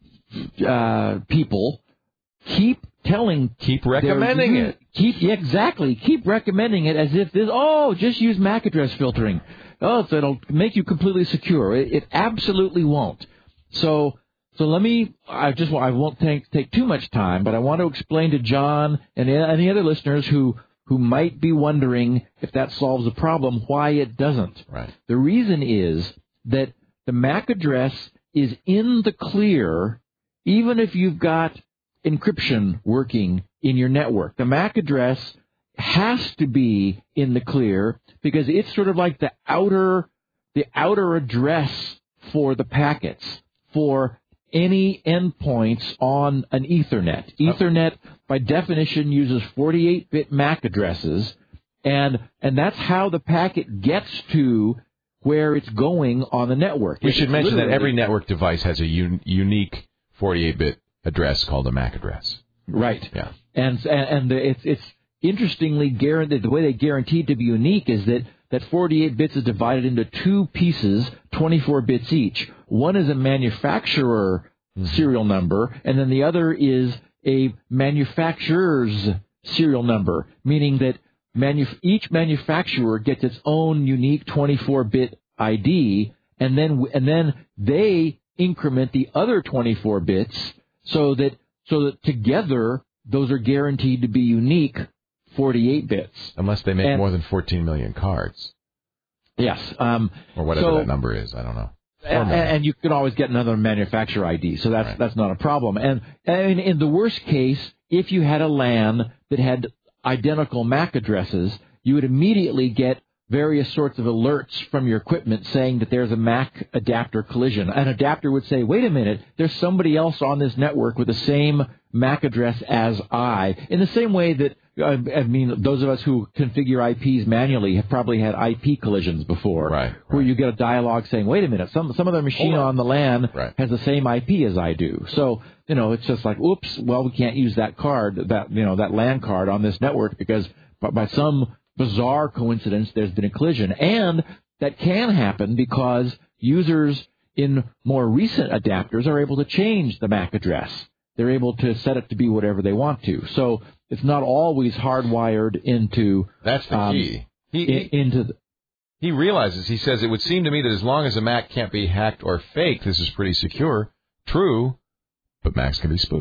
uh, people keep telling... Keep recommending their, it. Keep yeah, Exactly. Keep recommending it as if this, oh, just use M A C address filtering. Oh, so it'll make you completely secure. It, it absolutely won't. So... So let me, I just I won't take, take too much time, but I want to explain to John and any other listeners who, who might be wondering if that solves the problem, why it doesn't. Right. The reason is that the M A C address is in the clear even if you've got encryption working in your network. The M A C address has to be in the clear because it's sort of like the outer, the outer address for the packets, for any endpoints on an Ethernet. Ethernet, by definition, uses forty-eight bit M A C addresses, and and that's how the packet gets to where it's going on the network. We it's should mention that every network device has a un- unique forty-eight bit address called a M A C address. Right. Yeah. And and, and it's it's interestingly guaranteed. The way they guaranteed to be unique is that that forty-eight bits is divided into two pieces, twenty-four bits each. One is a manufacturer mm-hmm. serial number, and then the other is a manufacturer's serial number, meaning that manu- each manufacturer gets its own unique twenty-four bit I D, and then and then they increment the other twenty-four bits so that so that together those are guaranteed to be unique forty-eight bits. Unless they make and, more than fourteen million cards. Yes. Um, or whatever so, that number is. I don't know. And, and you can always get another manufacturer I D, so that's right. that's not a problem. And, and in the worst case, if you had a LAN that had identical M A C addresses, you would immediately get various sorts of alerts from your equipment saying that there's a M A C adapter collision. An adapter would say, wait a minute, there's somebody else on this network with the same M A C address as I. In the same way that, I mean, those of us who configure I Ps manually have probably had I P collisions before, right, where right. you get a dialogue saying, wait a minute, some some other machine on. on the LAN right. has the same I P as I do. So, you know, it's just like, oops, well, we can't use that card, that, you know, that LAN card on this network because by some bizarre coincidence there's been a collision. And that can happen because users in more recent adapters are able to change the M A C address. They're able to set it to be whatever they want to. So it's not always hardwired into... That's the um, key. He, in, into the, he realizes, he says, it would seem to me that as long as a M A C can't be hacked or faked, this is pretty secure. True, but M A Cs can be spoofed.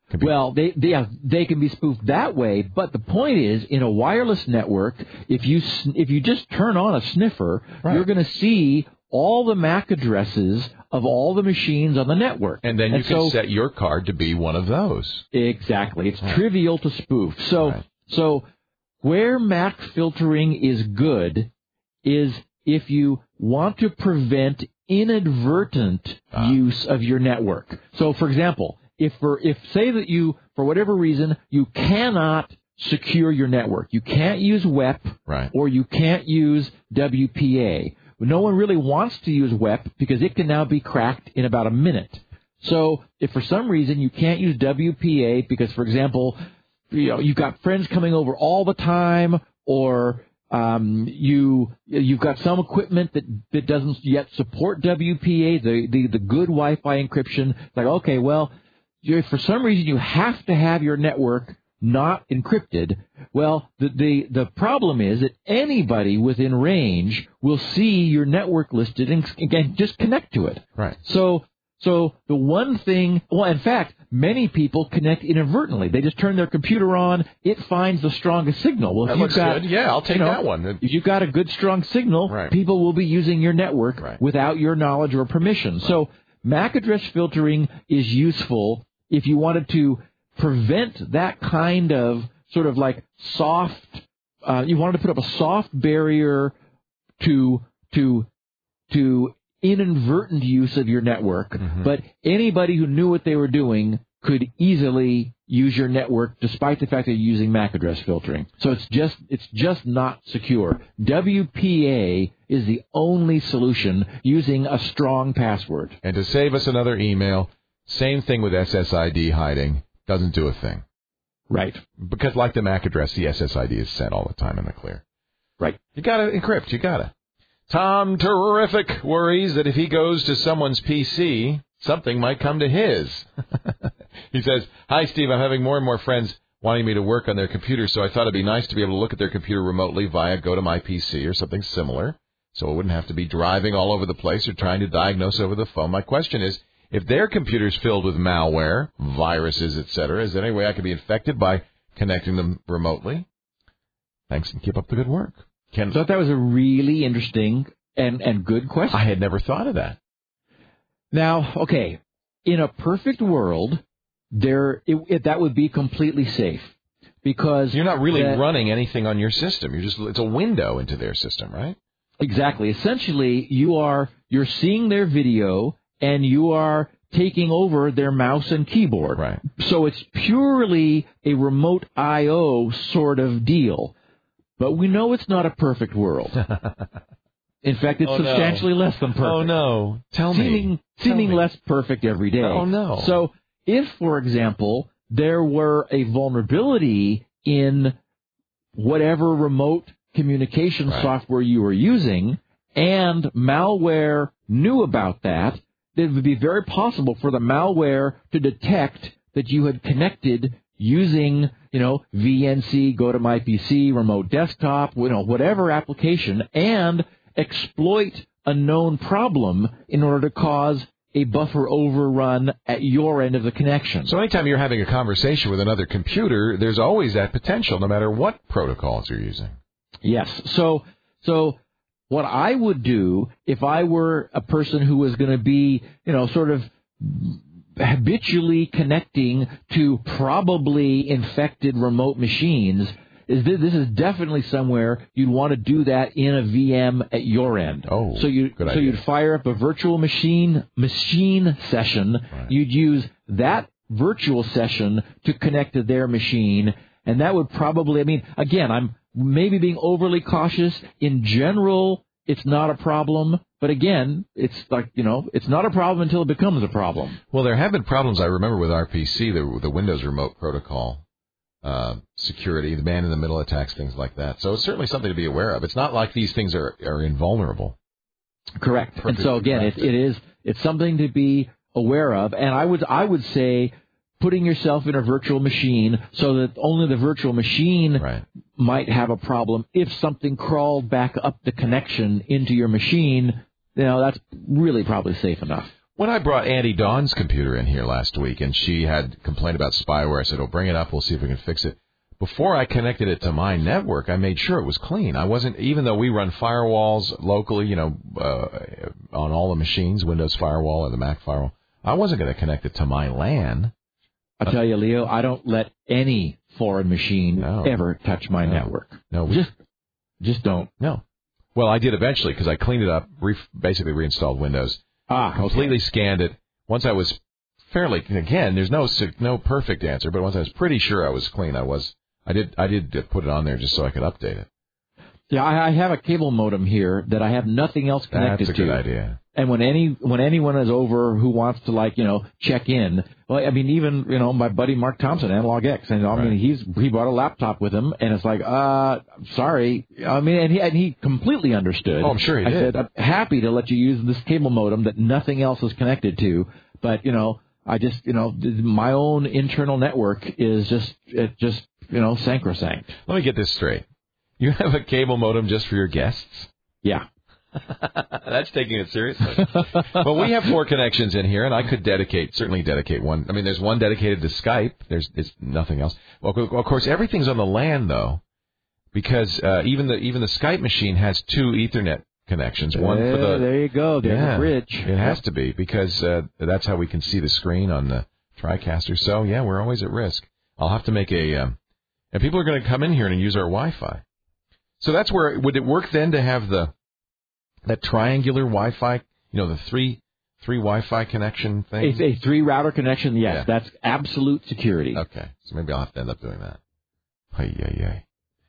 Well, they, they yeah, they can be spoofed that way, but the point is, in a wireless network, if you if you just turn on a sniffer, right. you're going to see all the M A C addresses of all the machines on the network. And then you and can so, set your card to be one of those. Exactly. It's right. trivial to spoof. So, right. so where M A C filtering is good is if you want to prevent inadvertent ah. use of your network. So, for example, if for if say that you, for whatever reason, you cannot secure your network, you can't use W E P right. or you can't use W P A. No one really wants to use W E P because it can now be cracked in about a minute. So if for some reason you can't use W P A because, for example, you know, you've got friends coming over all the time, or um, you you've got some equipment that, that doesn't yet support W P A, the the, the good Wi-Fi encryption. It's like, okay, well, if for some reason you have to have your network not encrypted, well, the, the the problem is that anybody within range will see your network listed and, and just connect to it. Right. So so the one thing, well, in fact, many people connect inadvertently. They just turn their computer on. It finds the strongest signal. Well, if that you've looks got, good. Yeah, I'll take you know, that one. If you've got a good, strong signal, right. people will be using your network right. without your knowledge or permission. Right. So M A C address filtering is useful if you wanted to prevent that kind of sort of like soft, uh, you wanted to put up a soft barrier to to to inadvertent use of your network, mm-hmm. but anybody who knew what they were doing could easily use your network despite the fact that you're using M A C address filtering. So it's just it's just not secure. W P A is the only solution using a strong password. And to save us another email, same thing with S S I D hiding. Doesn't do a thing. Right. Because like the M A C address, the S S I D is sent all the time in the clear. Right. You got to encrypt. You got to. Tom Terrific worries that if he goes to someone's P C, something might come to his. He says, "Hi, Steve. I'm having more and more friends wanting me to work on their computer, so I thought it'd be nice to be able to look at their computer remotely via Go to My P C or something similar, so it wouldn't have to be driving all over the place or trying to diagnose over the phone. My question is, if their computer's filled with malware, viruses, et cetera, is there any way I could be infected by connecting them remotely? Thanks, and keep up the good work." Ken, I thought that was a really interesting and, and good question. I had never thought of that. Now, okay, in a perfect world, there it, it, that would be completely safe because you're not really that, running anything on your system. You're just it's a window into their system, right? Exactly. Essentially, you are you're seeing their video and you are taking over their mouse and keyboard. Right. So it's purely a remote I O sort of deal. But we know it's not a perfect world. In fact, it's oh, substantially no. less than perfect. Oh, no. Tell seeming, me. Seeming Tell less perfect every day. Oh, no. So if, for example, there were a vulnerability in whatever remote communication right. software you were using, and malware knew about that, it would be very possible for the malware to detect that you had connected using, you know, V N C, Go to My P C, remote desktop, you know, whatever application, and exploit a known problem in order to cause a buffer overrun at your end of the connection. So anytime you're having a conversation with another computer, there's always that potential, no matter what protocols you're using. Yes. So, so what I would do if I were a person who was going to be, you know, sort of habitually connecting to probably infected remote machines, is this, this is definitely somewhere you'd want to do that in a V M at your end. Oh, so you good so idea. You'd fire up a virtual machine machine session. Right. You'd use that virtual session to connect to their machine, and that would probably, I mean, again, I'm maybe being overly cautious. In general, it's not a problem. But again, it's like, you know, it's not a problem until it becomes a problem. Well, there have been problems, I remember, with R P C, the, the Windows Remote Protocol uh, security, the man-in-the-middle attacks, things like that. So it's certainly something to be aware of. It's not like these things are, are invulnerable. Correct. Perfect. And so, again, it, it is it's something to be aware of. And I would I would say putting yourself in a virtual machine so that only the virtual machine right. might have a problem. If something crawled back up the connection into your machine, you know, that's really probably safe enough. When I brought Auntie Dawn's computer in here last week and she had complained about spyware, I said, oh, bring it up. We'll see if we can fix it. Before I connected it to my network, I made sure it was clean. I wasn't, even though we run firewalls locally, you know, uh, on all the machines, Windows Firewall or the Mac Firewall, I wasn't going to connect it to my LAN. I tell you, Leo, I don't let any foreign machine no. ever touch my no. network. No, we, just, just don't. No. Well, I did eventually because I cleaned it up, re- basically reinstalled Windows, ah, completely okay. scanned it. Once I was fairly, again, there's no no perfect answer, but once I was pretty sure I was clean, I was. I did I did put it on there just so I could update it. Yeah, I, I have a cable modem here that I have nothing else connected to. That's a good idea. And when any when anyone is over who wants to, like, you know, check in, well, I mean, even, you know, my buddy Mark Thompson, Analog X, and I mean, right. he's he brought a laptop with him, and it's like, uh, sorry, I mean, and he and he completely understood. Oh, I'm sure he I did. said, I'm happy to let you use this cable modem that nothing else is connected to, but you know, I just, you know, my own internal network is just it just you know sacrosanct. Let me get this straight. You have a cable modem just for your guests? Yeah. That's taking it seriously. Well, we have four connections in here, and I could dedicate, certainly dedicate one. I mean, there's one dedicated to Skype. There's it's nothing else. Well, of course, everything's on the LAN, though, because uh, even the even the Skype machine has two Ethernet connections. One there, for the there you go. There's yeah, a bridge. It has to be, because uh, that's how we can see the screen on the TriCaster. So, yeah, we're always at risk. I'll have to make a... Um, and people are going to come in here and use our Wi-Fi. So that's where... Would it work then to have the... that triangular Wi-Fi, you know, the three three Wi-Fi connection thing? It's a three-router connection, yes. Yeah. That's absolute security. Okay. So maybe I'll have to end up doing that. Ay, ay, ay.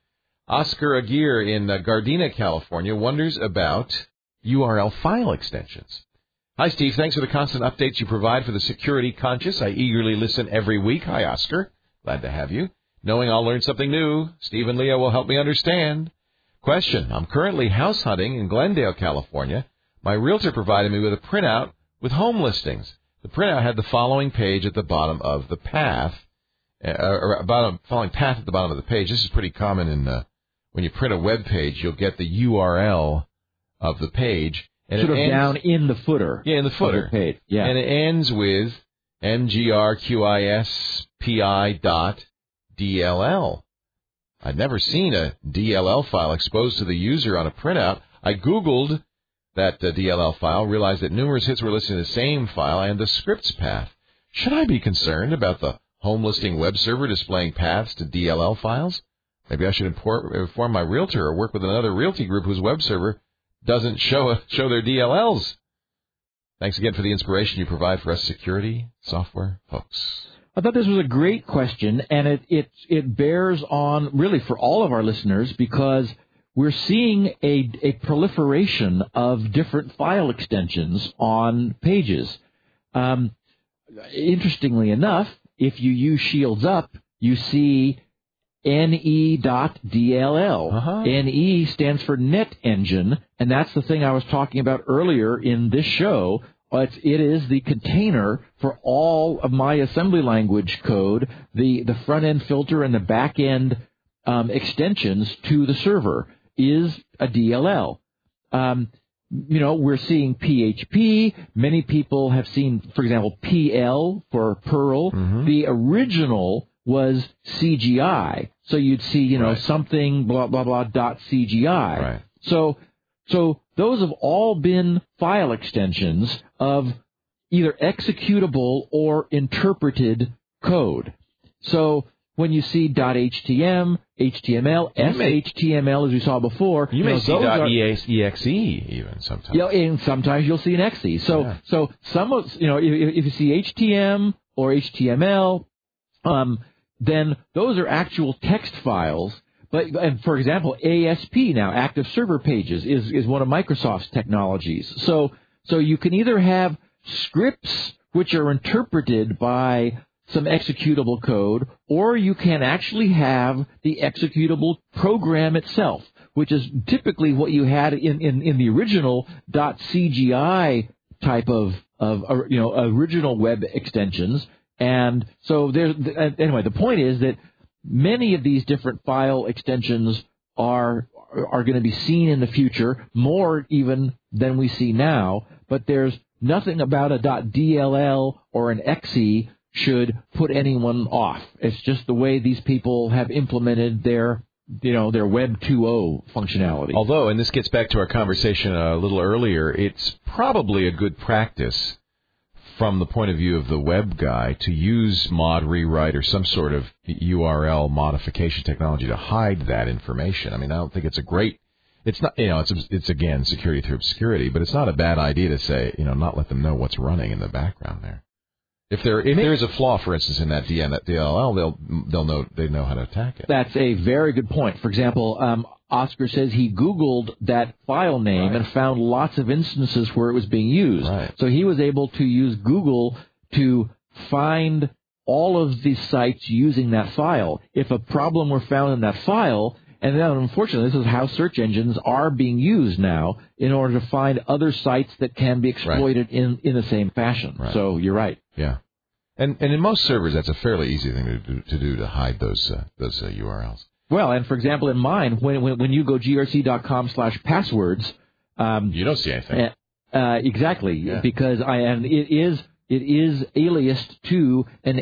Oscar Aguirre in uh, Gardena, California, wonders about U R L file extensions. Hi, Steve. Thanks for the constant updates you provide for the security conscious. I eagerly listen every week. Hi, Oscar. Glad to have you. Knowing I'll learn something new, Steve and Leah will help me understand. Question. I'm currently house hunting in Glendale, California. My realtor provided me with a printout with home listings. The printout had the following page at the bottom of the path, uh, or bottom, following path at the bottom of the page. This is pretty common in uh, when you print a web page. You'll get the U R L of the page, and sort it of ends, down in the footer. Yeah, in the footer. Of the page. Yeah, and it ends with M G R Q I S P I dot D L L. I'd never seen a D L L file exposed to the user on a printout. I Googled that uh, D L L file, realized that numerous hits were listed in the same file and the script's path. Should I be concerned about the home listing web server displaying paths to D L L files? Maybe I should import, inform my realtor or work with another realty group whose web server doesn't show a, show their D L Ls. Thanks again for the inspiration you provide for us security software folks. I thought this was a great question, and it, it, it bears on, really, for all of our listeners, because we're seeing a, a proliferation of different file extensions on pages. Um, interestingly enough, if you use Shields Up, you see N E dot D L L. Uh-huh. N E stands for Net Engine, and that's the thing I was talking about earlier in this show. It's, it is the container for all of my assembly language code, the, the front-end filter and the back-end um, extensions to the server is a D L L. Um, you know, we're seeing P H P. Many people have seen, for example, P L for Perl. Mm-hmm. The original was C G I. So you'd see, you know, right. something, blah, blah, blah, dot C G I. Right. So... So those have all been file extensions of either executable or interpreted code. So when you see .htm, H T M L, S H T M L, as we saw before, you, you may know, see .exe even sometimes. Yeah, and sometimes you'll see an X E. So, yeah. so some of you know, if, if you see H T M or H T M L, um, then those are actual text files. But, and for example, A S P now, Active Server Pages, is, is one of Microsoft's technologies. So, so you can either have scripts which are interpreted by some executable code, or you can actually have the executable program itself, which is typically what you had in, in, in the original .cgi type of, of, you know, original web extensions. And so there's, anyway, the point is that many of these different file extensions are are going to be seen in the future, more even than we see now. But there's nothing about a .dll or an .exe should put anyone off. It's just the way these people have implemented their, you know, their Web two point oh functionality. Although, and this gets back to our conversation a little earlier, it's probably a good practice from the point of view of the web guy to use mod rewrite or some sort of U R L modification technology to hide that information. I mean, I don't think it's a great, it's not, you know, it's, it's again, security through obscurity, but it's not a bad idea to say, you know, not let them know what's running in the background there. If there if there is a flaw, for instance, in that D N, that D L L, they'll they'll know they know how to attack it. That's a very good point. For example, um, Oscar says he Googled that file name right. and found lots of instances where it was being used. Right. So he was able to use Google to find all of the sites using that file. If a problem were found in that file, and then unfortunately this is how search engines are being used now in order to find other sites that can be exploited right. in, in the same fashion. Right. So you're right. Yeah. And and in most servers, that's a fairly easy thing to do to, do to hide those uh, those uh, U R Ls. Well, and for example, in mine, when when, when you go grc.com slash passwords, um, you don't see anything. Uh, exactly, yeah. because I and it is it is aliased to an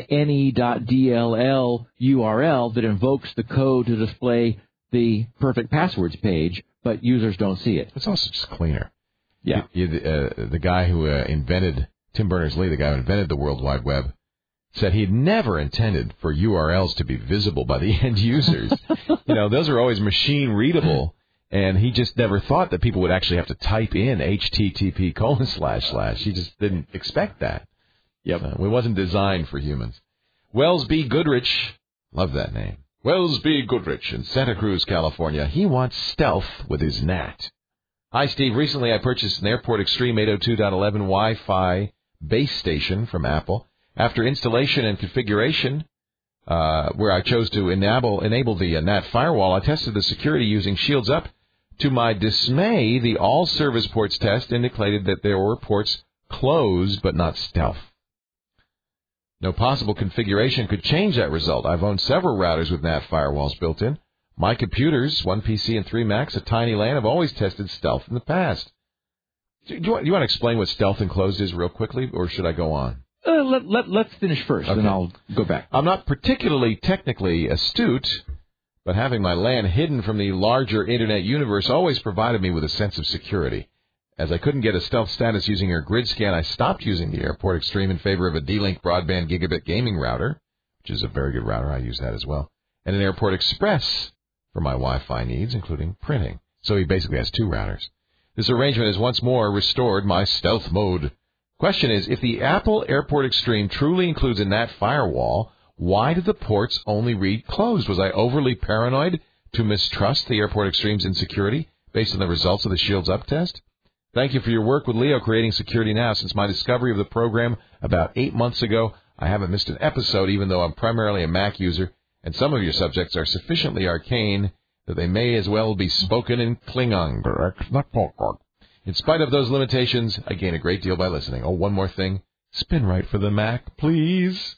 any.dll U R L that invokes the code to display the perfect passwords page, but users don't see it. It's also just cleaner. Yeah. You, you, uh, the guy who uh, invented Tim Berners-Lee, the guy who invented the World Wide Web, said he had never intended for U R Ls to be visible by the end users. You know, those are always machine readable, and he just never thought that people would actually have to type in H T T P colon slash slash. He just didn't expect that. Yep. Uh, it wasn't designed for humans. Wells B. Goodrich, love that name. Wells B. Goodrich in Santa Cruz, California. He wants stealth with his N A T. Hi, Steve. Recently I purchased an Airport Extreme eight oh two dot eleven Wi-Fi base station from Apple. After installation and configuration, uh, where I chose to enable, enable the uh, N A T firewall, I tested the security using Shields Up. To my dismay, the all service ports test indicated that there were ports closed but not stealth. No possible configuration could change that result. I've owned several routers with N A T firewalls built in. My computers, one P C and three Macs at Tiny LAN, have always tested stealth in the past. Do you, want, do you want to explain what stealth enclosed is real quickly, or should I go on? Uh, let, let, let's finish first, okay. and I'll go back. I'm not particularly technically astute, but having my LAN hidden from the larger Internet universe always provided me with a sense of security. As I couldn't get a stealth status using your grid scan, I stopped using the Airport Extreme in favor of a D-Link broadband gigabit gaming router, which is a very good router. I use that as well, and an Airport Express for my Wi-Fi needs, including printing. So he basically has two routers. This arrangement has once more restored my stealth mode. Question is, if the Apple Airport Extreme truly includes a N A T firewall, why did the ports only read closed? Was I overly paranoid to mistrust the Airport Extreme's insecurity based on the results of the Shields Up test? Thank you for your work with Leo creating Security Now. Since my discovery of the program about eight months ago, I haven't missed an episode, even though I'm primarily a Mac user, and some of your subjects are sufficiently arcane that they may as well be spoken in Klingon. In spite of those limitations, I gain a great deal by listening. Oh, one more thing. Spin right for the Mac, please.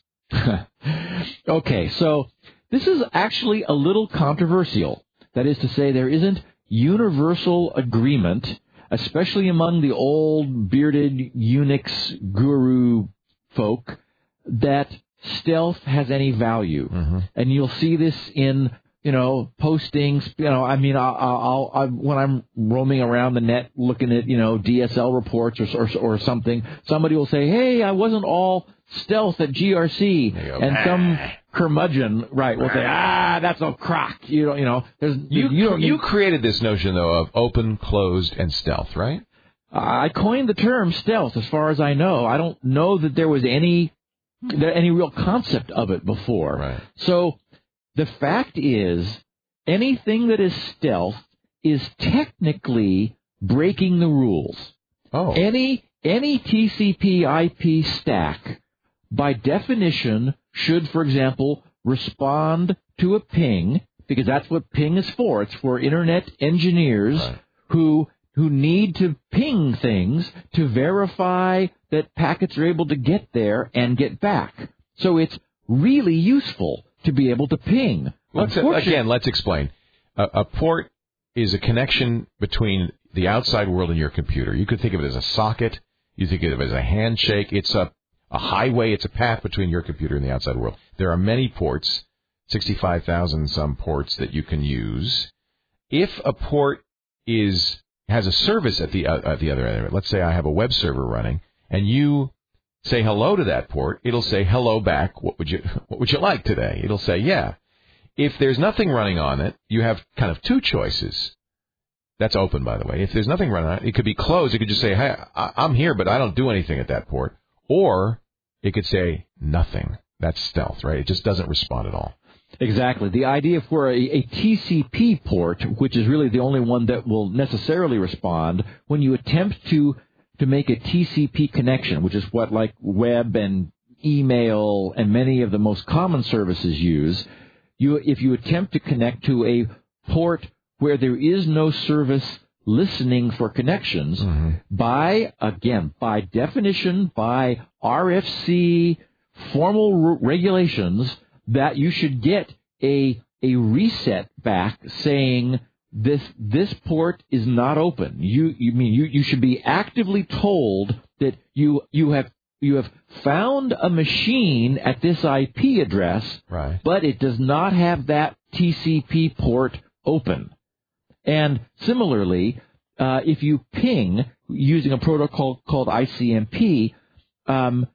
Okay, so this is actually a little controversial. That is to say, there isn't universal agreement, especially among the old bearded Unix guru folk, that stealth has any value. Mm-hmm. And you'll see this in, you know, postings. You know, I mean, I'll, I'll, I'll when I'm roaming around the net looking at, you know, D S L reports or, or or something, somebody will say, "Hey, I wasn't all stealth at G R C," and some curmudgeon, right, will say, "Ah, that's a crock." You know, you know, there's you. You, don't you need, created this notion though of open, closed, and stealth, right? I coined the term stealth, as far as I know. I don't know that there was any there any real concept of it before. Right. So the fact is, anything that is stealth is technically breaking the rules. Oh. Any any T C P I P stack, by definition, should, for example, respond to a ping, because that's what ping is for. It's for Internet engineers right. who who need to ping things to verify that packets are able to get there and get back. So it's really useful to be able to ping. Let's, again, let's explain. A, a port is a connection between the outside world and your computer. You could think of it as a socket You think of it as a handshake. It's a, a highway. It's a path between your computer and the outside world. There are many ports, sixty-five thousand some ports that you can use. If a port is has a service at the, uh, at the other end of it, let's say I have a web server running, and you say hello to that port, it'll say hello back. What would you what would you like today? It'll say, yeah. If there's nothing running on it, you have kind of two choices. That's open, by the way. If there's nothing running on it, it could be closed. It could just say, hey, I'm here, but I don't do anything at that port. Or it could say nothing. That's stealth, right? It just doesn't respond at all. Exactly. The idea for a, a T C P port, which is really the only one that will necessarily respond, when you attempt to to make a T C P connection, which is what like web and email and many of the most common services use, you if you attempt to connect to a port where there is no service listening for connections, mm-hmm. by, again, by definition, by R F C formal r- regulations, that you should get a a reset back saying this this port is not open. You you mean you, you should be actively told that you you have you have found a machine at this I P address, right. but it does not have that T C P port open. And similarly, uh, if you ping using a protocol called I C M P, um,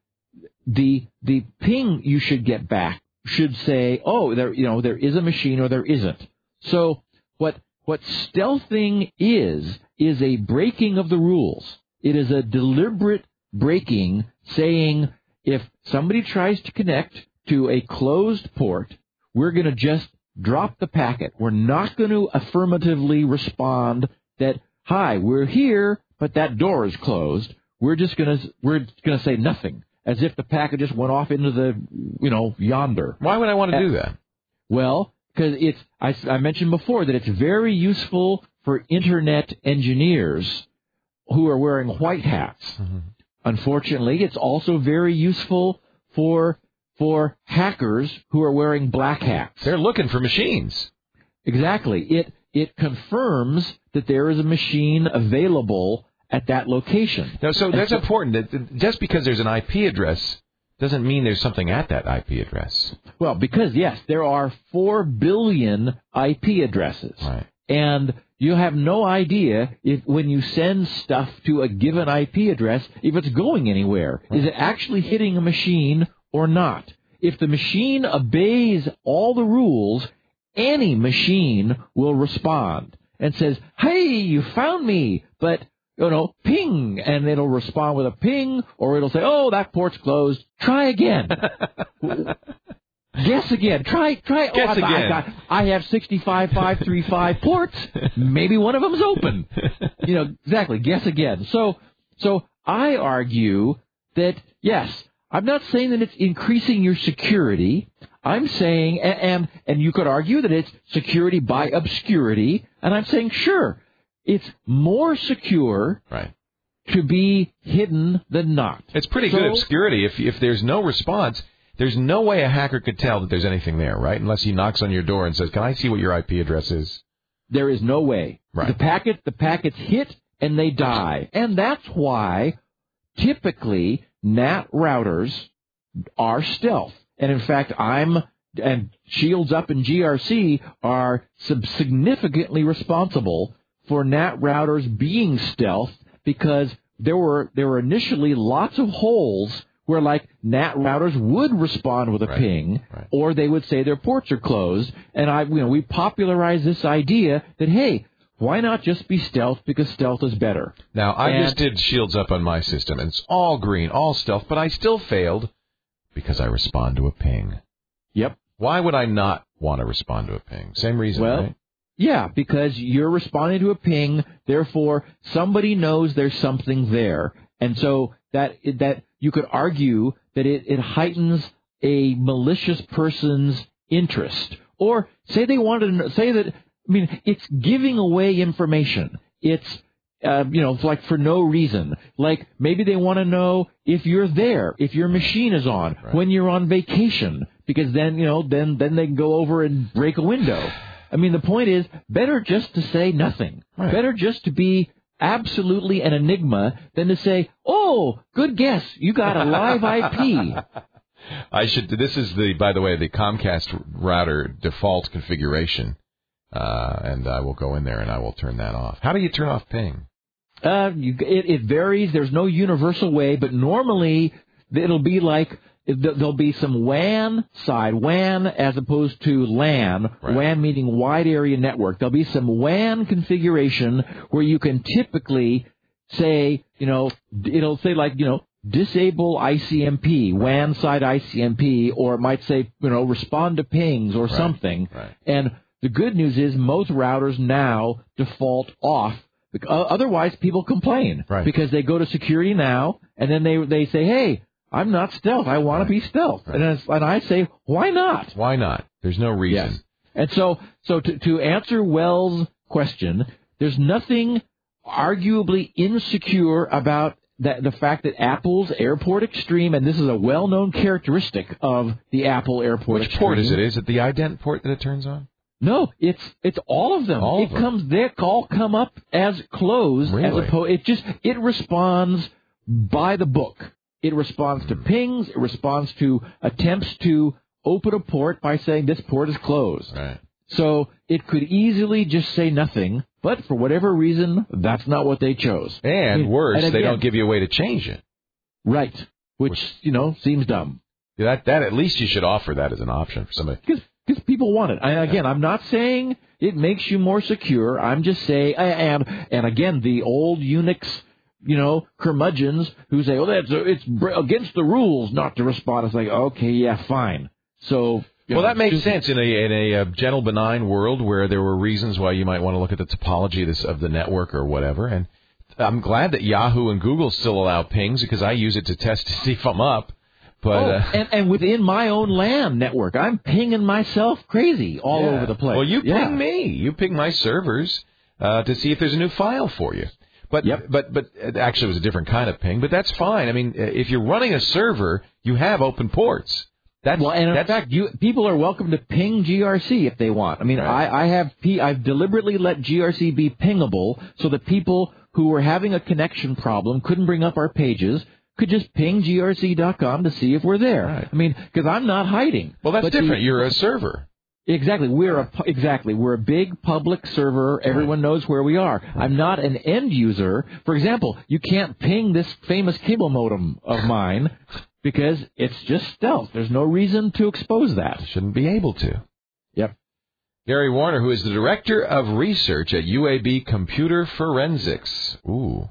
the the ping you should get back should say, oh, there you know there is a machine or there isn't. So what what stealthing is is a breaking of the rules. It is a deliberate breaking, saying if somebody tries to connect to a closed port, we're going to just drop the packet. We're not going to affirmatively respond that, hi, we're here, but that door is closed. We're just going to we're going to say nothing, as if the packet just went off into the, you know, yonder. Why would I want to uh, do that? Well, because it's I, I mentioned before that it's very useful for Internet engineers who are wearing white hats. Mm-hmm. Unfortunately, it's also very useful for for hackers who are wearing black hats. They're looking for machines. Exactly. It it confirms that there is a machine available at that location. Now, so that's so, important. That just because there's an I P address doesn't mean there's something at that I P address. Well, because, yes, there are four billion I P addresses. Right. And you have no idea if when you send stuff to a given I P address, if it's going anywhere. Right. Is it actually hitting a machine or not? If the machine obeys all the rules, any machine will respond and says, hey, you found me, but, you know, ping, and it'll respond with a ping, or it'll say, oh, that port's closed, try again. Guess again. Try, try. Guess oh, I, again. I, got, I have sixty-five five thirty-five ports. Maybe one of them's open. You know, exactly. Guess again. So, so I argue that, yes, I'm not saying that it's increasing your security. I'm saying, and, and you could argue that it's security by obscurity. And I'm saying, sure, it's more secure right. to be hidden than not. It's pretty so, good obscurity. If if there's no response, there's no way a hacker could tell that there's anything there, right? Unless he knocks on your door and says, can I see what your I P address is? There is no way. Right. The packet, the packets hit and they die. And that's why typically N A T routers are stealth. And in fact, I'm, and Shields Up and G R C are sub- significantly responsible for N A T routers being stealth, because there were, there were initially lots of holes where, like, N A T routers would respond with a right. ping, right. or they would say their ports are closed. And I, you know, we popularized this idea that, hey, why not just be stealth, because stealth is better. Now, I and, just did Shields Up on my system, and it's all green, all stealth, but I still failed because I respond to a ping. Yep. Why would I not want to respond to a ping? Same reason, well, right? Yeah, because you're responding to a ping, therefore somebody knows there's something there. And so that that you could argue that it, it heightens a malicious person's interest. Or say they wanted to say that, I mean, it's giving away information. It's, uh, you know, like for no reason. Like maybe they want to know if you're there, if your machine is on, right. when you're on vacation, because then, you know, then, then they can go over and break a window. I mean, the point is, better just to say nothing. Right. Better just to be absolutely an enigma than to say, oh, good guess, you got a live I P. I should. This is the, by the way, the Comcast router default configuration, uh, and I will go in there and I will turn that off. How do you turn off ping? Uh, you, it, it varies. There's no universal way, but normally it'll be like there'll be some W A N side, W A N as opposed to LAN, right. W A N meaning wide area network. There'll be some W A N configuration where you can typically say, you know, it'll say like, you know, disable I C M P, W A N side I C M P, or it might say, you know, respond to pings or right. something. Right. And the good news is most routers now default off. Otherwise, people complain right. because they go to security now, and then they they say, hey, I'm not stealth. I want right. to be stealth. Right. And, it's, and I say, why not? Why not? There's no reason. Yes. And so, so to, to answer Wells' question, there's nothing arguably insecure about that, the fact that Apple's Airport Extreme, and this is a well-known characteristic of the Apple Airport Which Extreme. port is it? Is it the ident port that it turns on? No, it's it's all of them. All it of them. comes they all come up as closed Really? as opposed it just it responds by the book. It responds to pings, it responds to attempts to open a port by saying this port is closed. Right. So it could easily just say nothing, but for whatever reason, that's not what they chose. And worse, and again, they don't give you a way to change it. Right. Which, you know, seems dumb. That that at least you should offer that as an option for somebody. Because people want it. I, again, I'm not saying it makes you more secure. I'm just saying, and and again, the old Unix, you know, curmudgeons who say, "Oh, that's it's against the rules not to respond." It's like, okay, yeah, fine. So, well, know, that makes just, sense in a in a uh, gentle, benign world where there were reasons why you might want to look at the topology of, this, of the network or whatever. And I'm glad that Yahoo and Google still allow pings because I use it to test to see if I'm up. But, oh, uh, and, and within my own LAN network, I'm pinging myself crazy all yeah. over the place. Well, you yeah. ping me. You ping my servers uh, to see if there's a new file for you. But yep. but but actually, it was a different kind of ping. But that's fine. I mean, if you're running a server, you have open ports. That's, well, and in that's, fact, you, people are welcome to ping G R C if they want. I mean, right. I, I have P, I've deliberately let G R C be pingable so that people who were having a connection problem couldn't bring up our pages. Could just ping G R C dot com to see if we're there. Right. I mean, because I'm not hiding. Well, that's but different. The, You're a server. Exactly. We're a exactly. We're a big public server. Everyone knows where we are. I'm not an end user. For example, you can't ping this famous cable modem of mine because it's just stealth. There's no reason to expose that. Shouldn't be able to. Yep. Gary Warner, who is the director of research at U A B Computer Forensics. Ooh.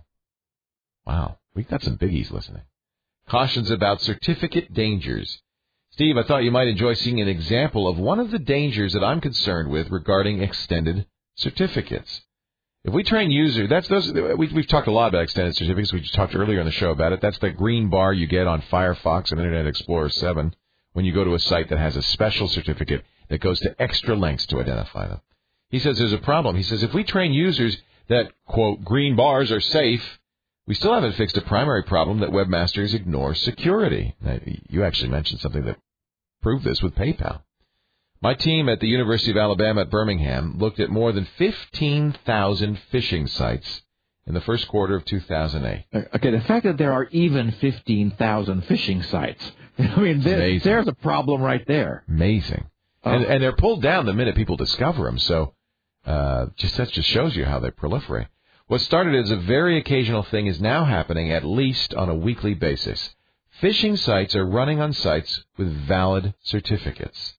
Wow. We've got some biggies listening. Cautions about certificate dangers. Steve, I thought you might enjoy seeing an example of one of the dangers that I'm concerned with regarding extended certificates. If we train users, that's those. We've, we've talked a lot about extended certificates. We just talked earlier in the show about it. That's the green bar you get on Firefox and Internet Explorer seven when you go to a site that has a special certificate that goes to extra lengths to identify them. He says there's a problem. He says if we train users that, quote, green bars are safe, we still haven't fixed a primary problem that webmasters ignore security. Now, you actually mentioned something that proved this with PayPal. My team at the University of Alabama at Birmingham looked at more than fifteen thousand phishing sites in the first quarter of two thousand eight. Okay, the fact that there are even fifteen thousand phishing sites, I mean, there, there's a problem right there. Amazing. Oh. And, and they're pulled down the minute people discover them, so uh, just that just shows you how they proliferate. What started as a very occasional thing is now happening at least on a weekly basis. Phishing sites are running on sites with valid certificates.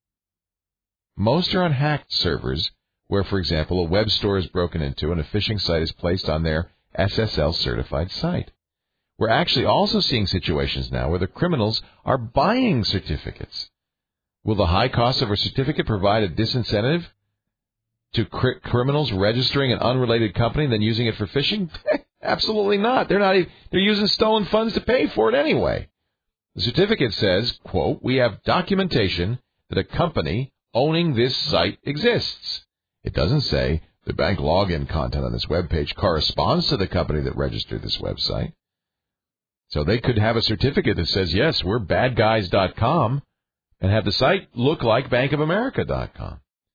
Most are on hacked servers where, for example, a web store is broken into and a phishing site is placed on their S S L-certified site. We're actually also seeing situations now where the criminals are buying certificates. Will the high cost of a certificate provide a disincentive to cr- criminals registering an unrelated company and then using it for phishing? Absolutely not. They're not even, they're using stolen funds to pay for it anyway. The certificate says, quote, we have documentation that a company owning this site exists. It doesn't say the bank login content on this webpage corresponds to the company that registered this website. So they could have a certificate that says, yes, we're bad guys dot com and have the site look like bank of america dot com.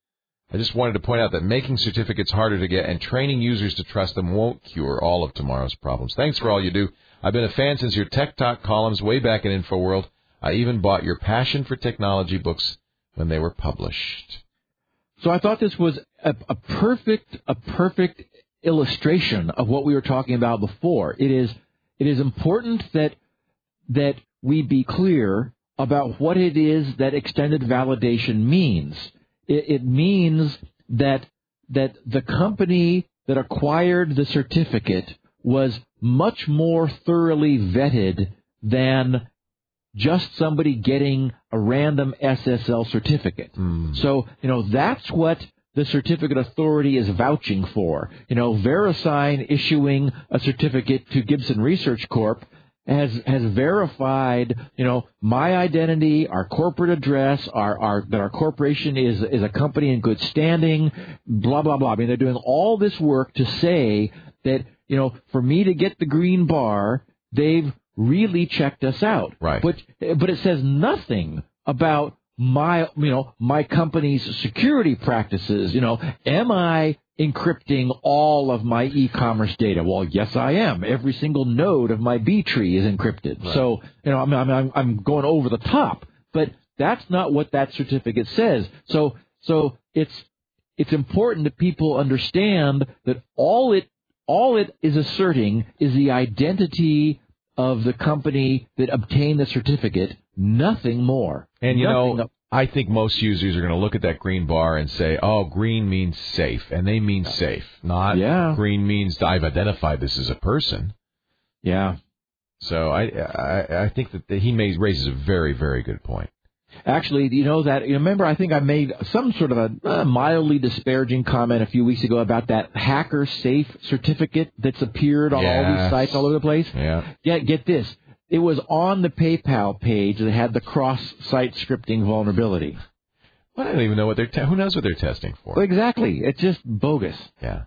I just wanted to point out that making certificates harder to get and training users to trust them won't cure all of tomorrow's problems. Thanks for all you do. I've been a fan since your Tech Talk columns way back in InfoWorld. I even bought your Passion for Technology books when they were published. So I thought this was a, a perfect, a perfect illustration of what we were talking about before. It is, it is important that that we be clear about what it is that extended validation means. It, it means that that the company that acquired the certificate was much more thoroughly vetted than just somebody getting a random S S L certificate. Mm. So, you know, that's what the certificate authority is vouching for. You know, VeriSign issuing a certificate to Gibson Research Corp has has verified, you know, my identity, our corporate address, our, our that our corporation is is a company in good standing, blah, blah, blah. I mean, they're doing all this work to say that, you know, for me to get the green bar, they've really checked us out. Right. But but it says nothing about my, you know, my company's security practices. You know, am I encrypting all of my e-commerce data? Well, yes, I am. Every single node of my B tree is encrypted. Right. So, you know, I'm, I'm I'm going over the top, but that's not what that certificate says. So so it's it's important that people understand that all it all it is asserting is the identity of the company that obtained the certificate, nothing more. And, you nothing know, up- I think most users are going to look at that green bar and say, oh, green means safe. And they mean safe, not yeah. green means I've identified this as a person. Yeah. So I I, I think that he may, raises a very, very good point. Actually, you know that, you remember, I think I made some sort of a uh, mildly disparaging comment a few weeks ago about that hacker safe certificate that's appeared on yes. all these sites all over the place. Yeah. Get, get this. It was on the PayPal page that had the cross-site scripting vulnerability. Well, I don't even know what they're, te- who knows what they're testing for? Well, exactly. It's just bogus. Yeah.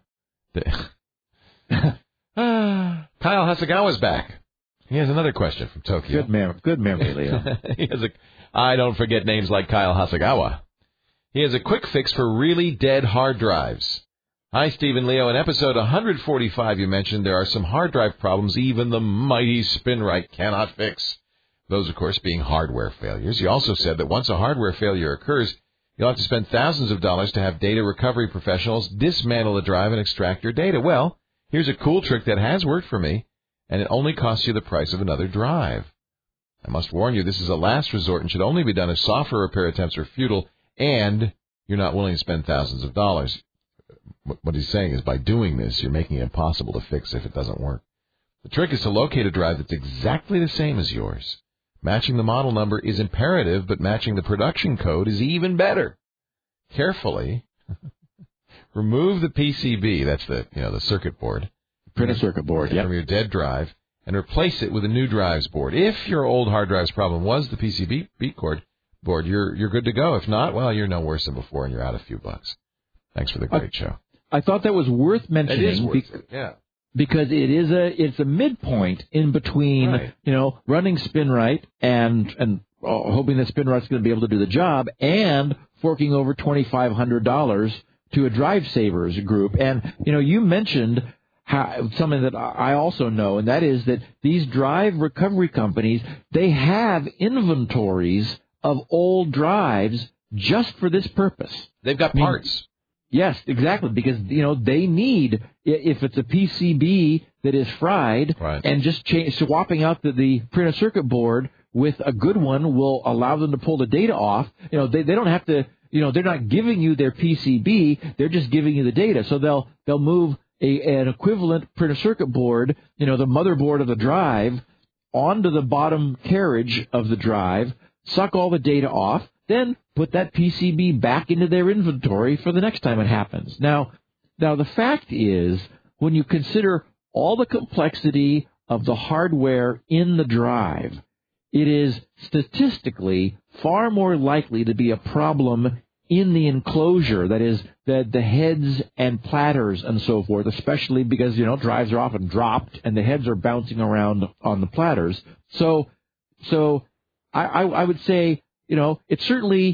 Kyle Hasegawa's back. He has another question from Tokyo. Good memory, good memory, Leo. he has a, I don't forget names like Kyle Hasegawa. He has a quick fix for really dead hard drives. Hi, Stephen Leo. In episode one forty-five, you mentioned there are some hard drive problems even the mighty SpinRite cannot fix. Those, of course, being hardware failures. You also said that once a hardware failure occurs, you'll have to spend thousands of dollars to have data recovery professionals dismantle the drive and extract your data. Well, here's a cool trick that has worked for me, and it only costs you the price of another drive. I must warn you, this is a last resort and should only be done if software repair attempts are futile and you're not willing to spend thousands of dollars. What he's saying is by doing this, you're making it impossible to fix if it doesn't work. The trick is to locate a drive that's exactly the same as yours. Matching the model number is imperative, but matching the production code is even better. Carefully remove the P C B, that's the, you know, the circuit board. Printed circuit board, yeah. From your dead drive, and replace it with a new drives board. If your old hard drive's problem was the P C B beat cord board, you're you're good to go. If not, well, you're no worse than before, and you're out a few bucks. Thanks for the great I, show. I thought that was worth mentioning. It is worth be- it, yeah. Because it is a it's a midpoint in between, right. you know, running SpinRite and and uh, hoping that SpinRite's going to be able to do the job, and forking over twenty-five hundred dollars to a Drive Savers group. And you know, you mentioned how, something that I also know, and that is that these drive recovery companies, they have inventories of old drives just for this purpose. They've got parts. I mean, yes, exactly, because, you know, they need, if it's a P C B that is fried, right. and just change, swapping out the, the printed circuit board with a good one will allow them to pull the data off. You know, they, they don't have to, you know, they're not giving you their P C B, they're just giving you the data. So they'll they'll move a, an equivalent printed circuit board, you know, the motherboard of the drive, onto the bottom carriage of the drive, suck all the data off, then put that P C B back into their inventory for the next time it happens. Now, now the fact is, when you consider all the complexity of the hardware in the drive, it is statistically far more likely to be a problem in the enclosure, that is, the, the heads and platters and so forth, especially because, you know, drives are often dropped and the heads are bouncing around on the platters. So, so I, I, I would say, you know, it's certainly,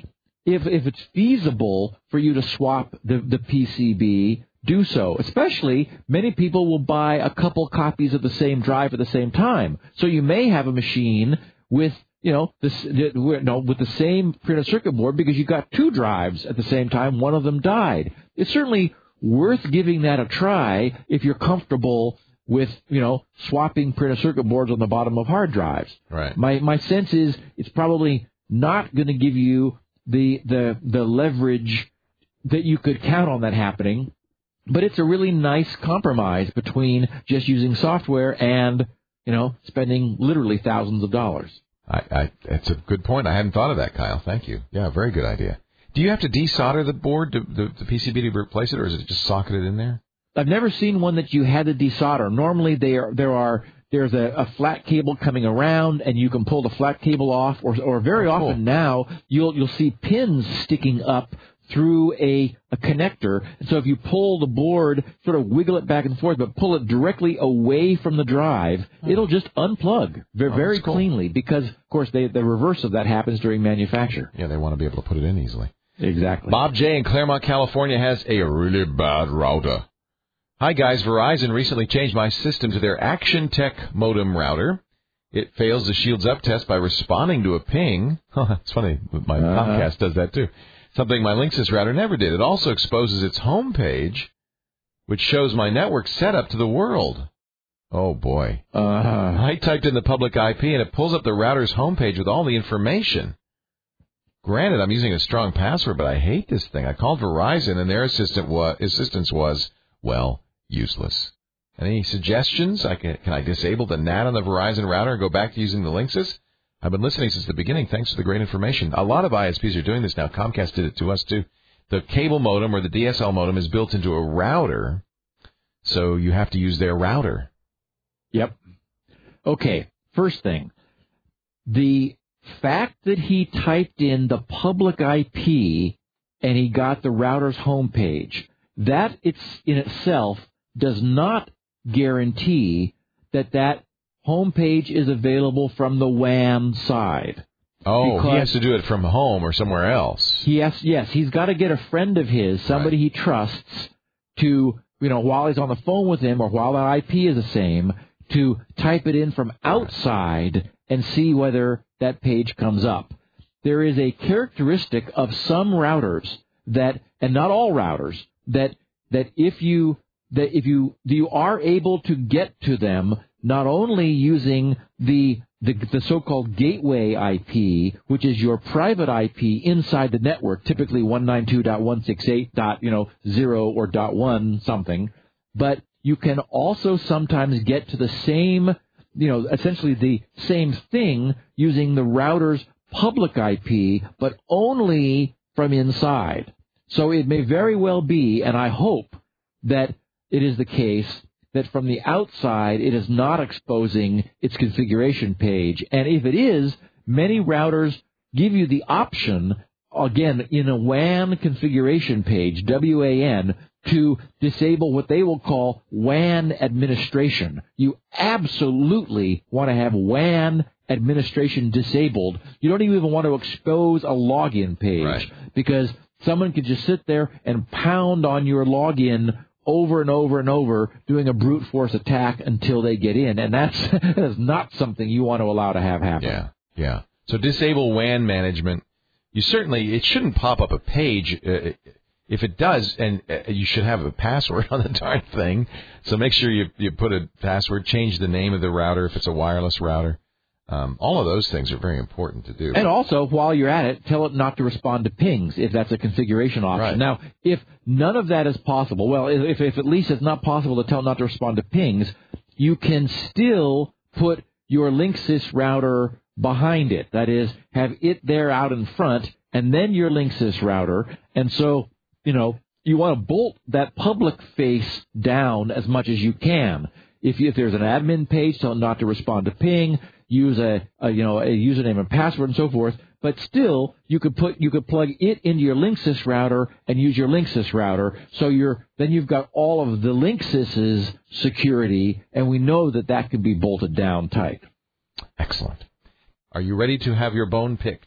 if if it's feasible for you to swap the, the P C B, do so. Especially, many people will buy a couple copies of the same drive at the same time. So you may have a machine with, you know, this, no, with the same printed circuit board because you got two drives at the same time. One of them died. It's certainly worth giving that a try if you're comfortable with, you know, swapping printed circuit boards on the bottom of hard drives. Right. My my sense is it's probably not going to give you the the the leverage that you could count on that happening, but it's a really nice compromise between just using software and, you know, spending literally thousands of dollars. I, I that's a good point. I hadn't thought of that, Kyle. Thank you. Yeah, very good idea. Do you have to desolder the board, to, the, the P C B to replace it, or is it just socketed in there? I've never seen one that you had to desolder. Normally, they are, there are there's a, a flat cable coming around, and you can pull the flat cable off, or or very oh, cool. often now you'll you'll see pins sticking up through a, a connector. And so if you pull the board, sort of wiggle it back and forth, but pull it directly away from the drive, oh. it'll just unplug very, oh, very cool. cleanly because, of course, they, the reverse of that happens during manufacture. Yeah, they want to be able to put it in easily. Exactly. Bob J. in Claremont, California has a really bad router. Hi, guys. Verizon recently changed my system to their Action Tech modem router. It fails the Shields Up test by responding to a ping. Oh, it's funny. My uh-huh. Comcast does that, too. Something my Linksys router never did. It also exposes its home page, which shows my network setup to the world. Oh, boy. Uh-huh. I typed in the public I P, and it pulls up the router's homepage with all the information. Granted, I'm using a strong password, but I hate this thing. I called Verizon, and their assistant wa- assistance was, well, useless. Any suggestions? I can, can I disable the N A T on the Verizon router and go back to using the Linksys? I've been listening since the beginning. Thanks for the great information. A lot of I S Ps are doing this now. Comcast did it to us, too. The cable modem or the D S L modem is built into a router, so you have to use their router. Yep. Okay, first thing. The fact that he typed in the public I P and he got the router's homepage, that it's in itself does not guarantee that that homepage is available from the W A N side. Oh, he has to do it from home or somewhere else. Yes, yes, he's got to get a friend of his, somebody right. he trusts, to, you know, while he's on the phone with him or while the I P is the same, to type it in from outside and see whether that page comes up. There is a characteristic of some routers that, and not all routers, that that if you that if you you are able to get to them not only using the the, the so-called gateway I P, which is your private I P inside the network, typically one ninety-two dot one sixty-eight dot zero or dot one something, but you can also sometimes get to the same, you know, essentially the same thing using the router's public I P, but only from inside. So it may very well be, and I hope that it is the case, that from the outside it is not exposing its configuration page. And if it is, many routers give you the option, again, in a W A N configuration page, W A N, to disable what they will call W A N administration. You absolutely want to have W A N administration disabled. You don't even want to expose a login page, right. because someone could just sit there and pound on your login over and over and over, doing a brute force attack until they get in. And that's, that is not something you want to allow to have happen. Yeah, yeah. So disable W A N management. You certainly, it shouldn't pop up a page. Uh, if it does, and uh, you should have a password on the darn thing. So make sure you, you put a password, change the name of the router if it's a wireless router. Um, all of those things are very important to do. And also, while you're at it, tell it not to respond to pings if that's a configuration option. Right. Now, if none of that is possible, well, if, if at least it's not possible to tell it not to respond to pings, you can still put your Linksys router behind it. That is, have it there out in front, and then your Linksys router. And so, you know, you want to bolt that public face down as much as you can. If, you, if there's an admin page, tell it not to respond to ping. Use a, a you know a username and password and so forth, but still you could put you could plug it into your Linksys router and use your Linksys router. So you're then you've got all of the Linksys's security, and we know that that can be bolted down tight. Excellent. Are you ready to have your bone picked?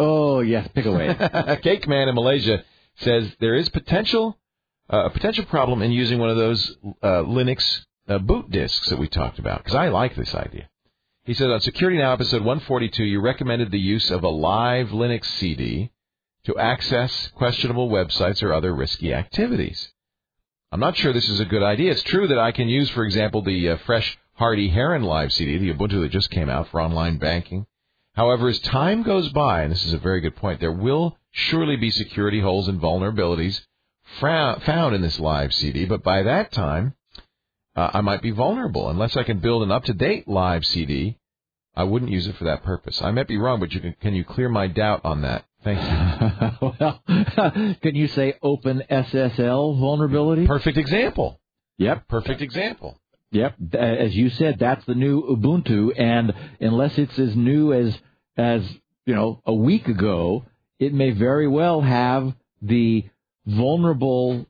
Oh, yes, pick away. Cake Man in Malaysia says there is potential uh, a potential problem in using one of those uh, Linux uh, boot disks that we talked about, because I like this idea. He says on Security Now, episode one forty-two, you recommended the use of a live Linux C D to access questionable websites or other risky activities. I'm not sure this is a good idea. It's true that I can use, for example, the uh, Fresh Hardy Heron Live C D, the Ubuntu that just came out for online banking. However, as time goes by, and this is a very good point, there will surely be security holes and vulnerabilities fra- found in this live C D, but by that time, uh, I might be vulnerable. Unless I can build an up-to-date live C D, I wouldn't use it for that purpose. I might be wrong, but you can, can you clear my doubt on that? Thank you. Well, can you say open S S L vulnerability? Perfect example. Yep. Perfect example. Yep. As you said, that's the new Ubuntu, and unless it's as new as, as you know, a week ago, it may very well have the vulnerable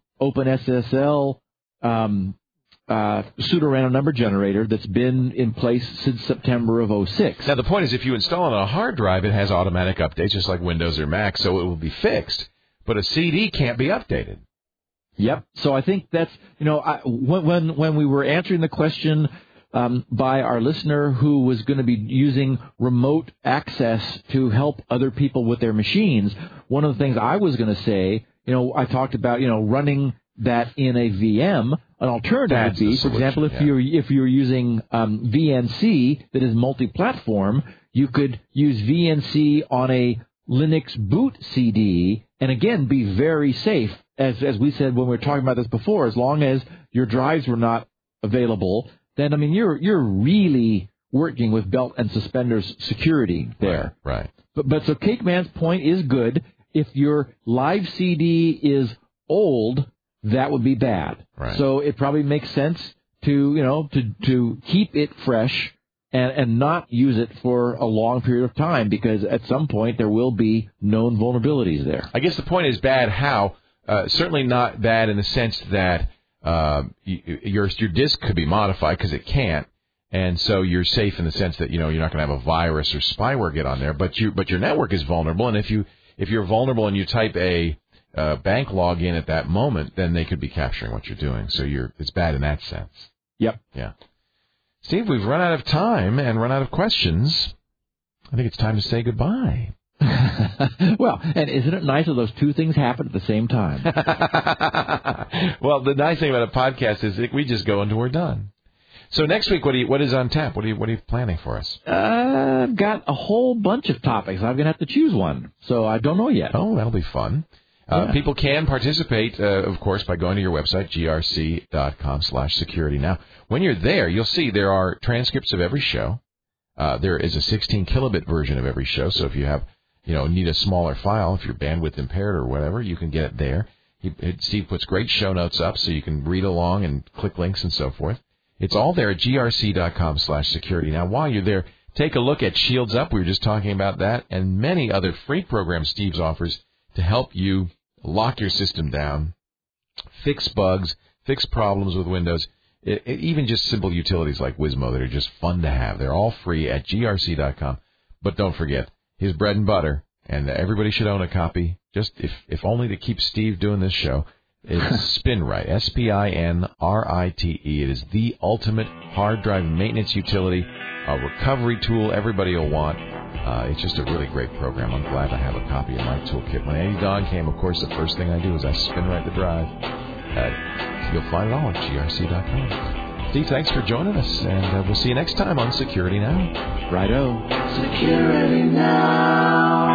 OpenSSL um, uh, pseudo-random number generator that's been in place since September of oh six. Now, the point is, if you install it on a hard drive, it has automatic updates, just like Windows or Mac, so it will be fixed. But a C D can't be updated. Yep. So I think that's, you know, I, when, when when we were answering the question um, by our listener who was going to be using remote access to help other people with their machines, one of the things I was going to say, you know, I talked about, you know, running that in a V M. An alternative That's would be, the for example, if solution, you're if you're using um, V N C that is multi-platform, you could use V N C on a Linux boot C D, and again, be very safe. As as we said when we were talking about this before, as long as your drives were not available, then I mean you're you're really working with belt and suspenders security there. Right. right. But but so Cake Man's point is good. If your live C D is old, that would be bad. Right. So it probably makes sense to you know to to keep it fresh and and not use it for a long period of time, because at some point there will be known vulnerabilities there. I guess the point is bad how. Uh, certainly not bad in the sense that uh, your your disk could be modified, because it can't, and so you're safe in the sense that you know you're not going to have a virus or spyware get on there. But you but your network is vulnerable, and if you if you're vulnerable and you type a uh, bank login at that moment, then they could be capturing what you're doing. So you're it's bad in that sense. Yep. Yeah. Steve, we've run out of time and run out of questions. I think it's time to say goodbye. Well, and isn't it nice that those two things happen at the same time? Well, the nice thing about a podcast is that we just go until we're done. So next week, what do you, what is on tap? What are you what are you planning for us? Uh, I've got a whole bunch of topics. I'm going to have to choose one, so I don't know yet. Oh, that'll be fun. Uh, Yeah. People can participate, uh, of course, by going to your website, grc.com slash security. Now, when you're there, you'll see there are transcripts of every show. Uh, there is a sixteen kilobit version of every show, so if you have You know, need a smaller file, if you're bandwidth impaired or whatever, you can get it there. He, Steve puts great show notes up so you can read along and click links and so forth. It's all there at grc.com slash security. Now, while you're there, take a look at Shields Up. We were just talking about that, and many other free programs Steve's offers to help you lock your system down, fix bugs, fix problems with Windows, it, it, even just simple utilities like Wizmo that are just fun to have. They're all free at grc dot com. But don't forget, his bread and butter, and everybody should own a copy, just if, if only to keep Steve doing this show, is SpinRite, S P I N R I T E. It is the ultimate hard drive maintenance utility, a recovery tool everybody will want. Uh, it's just a really great program. I'm glad I have a copy in my toolkit. When any dawn came, of course, the first thing I do is I SpinRite the drive. Uh, you'll find it all at grc dot com. Steve, thanks for joining us, and uh, we'll see you next time on Security Now. Righto. Security Now.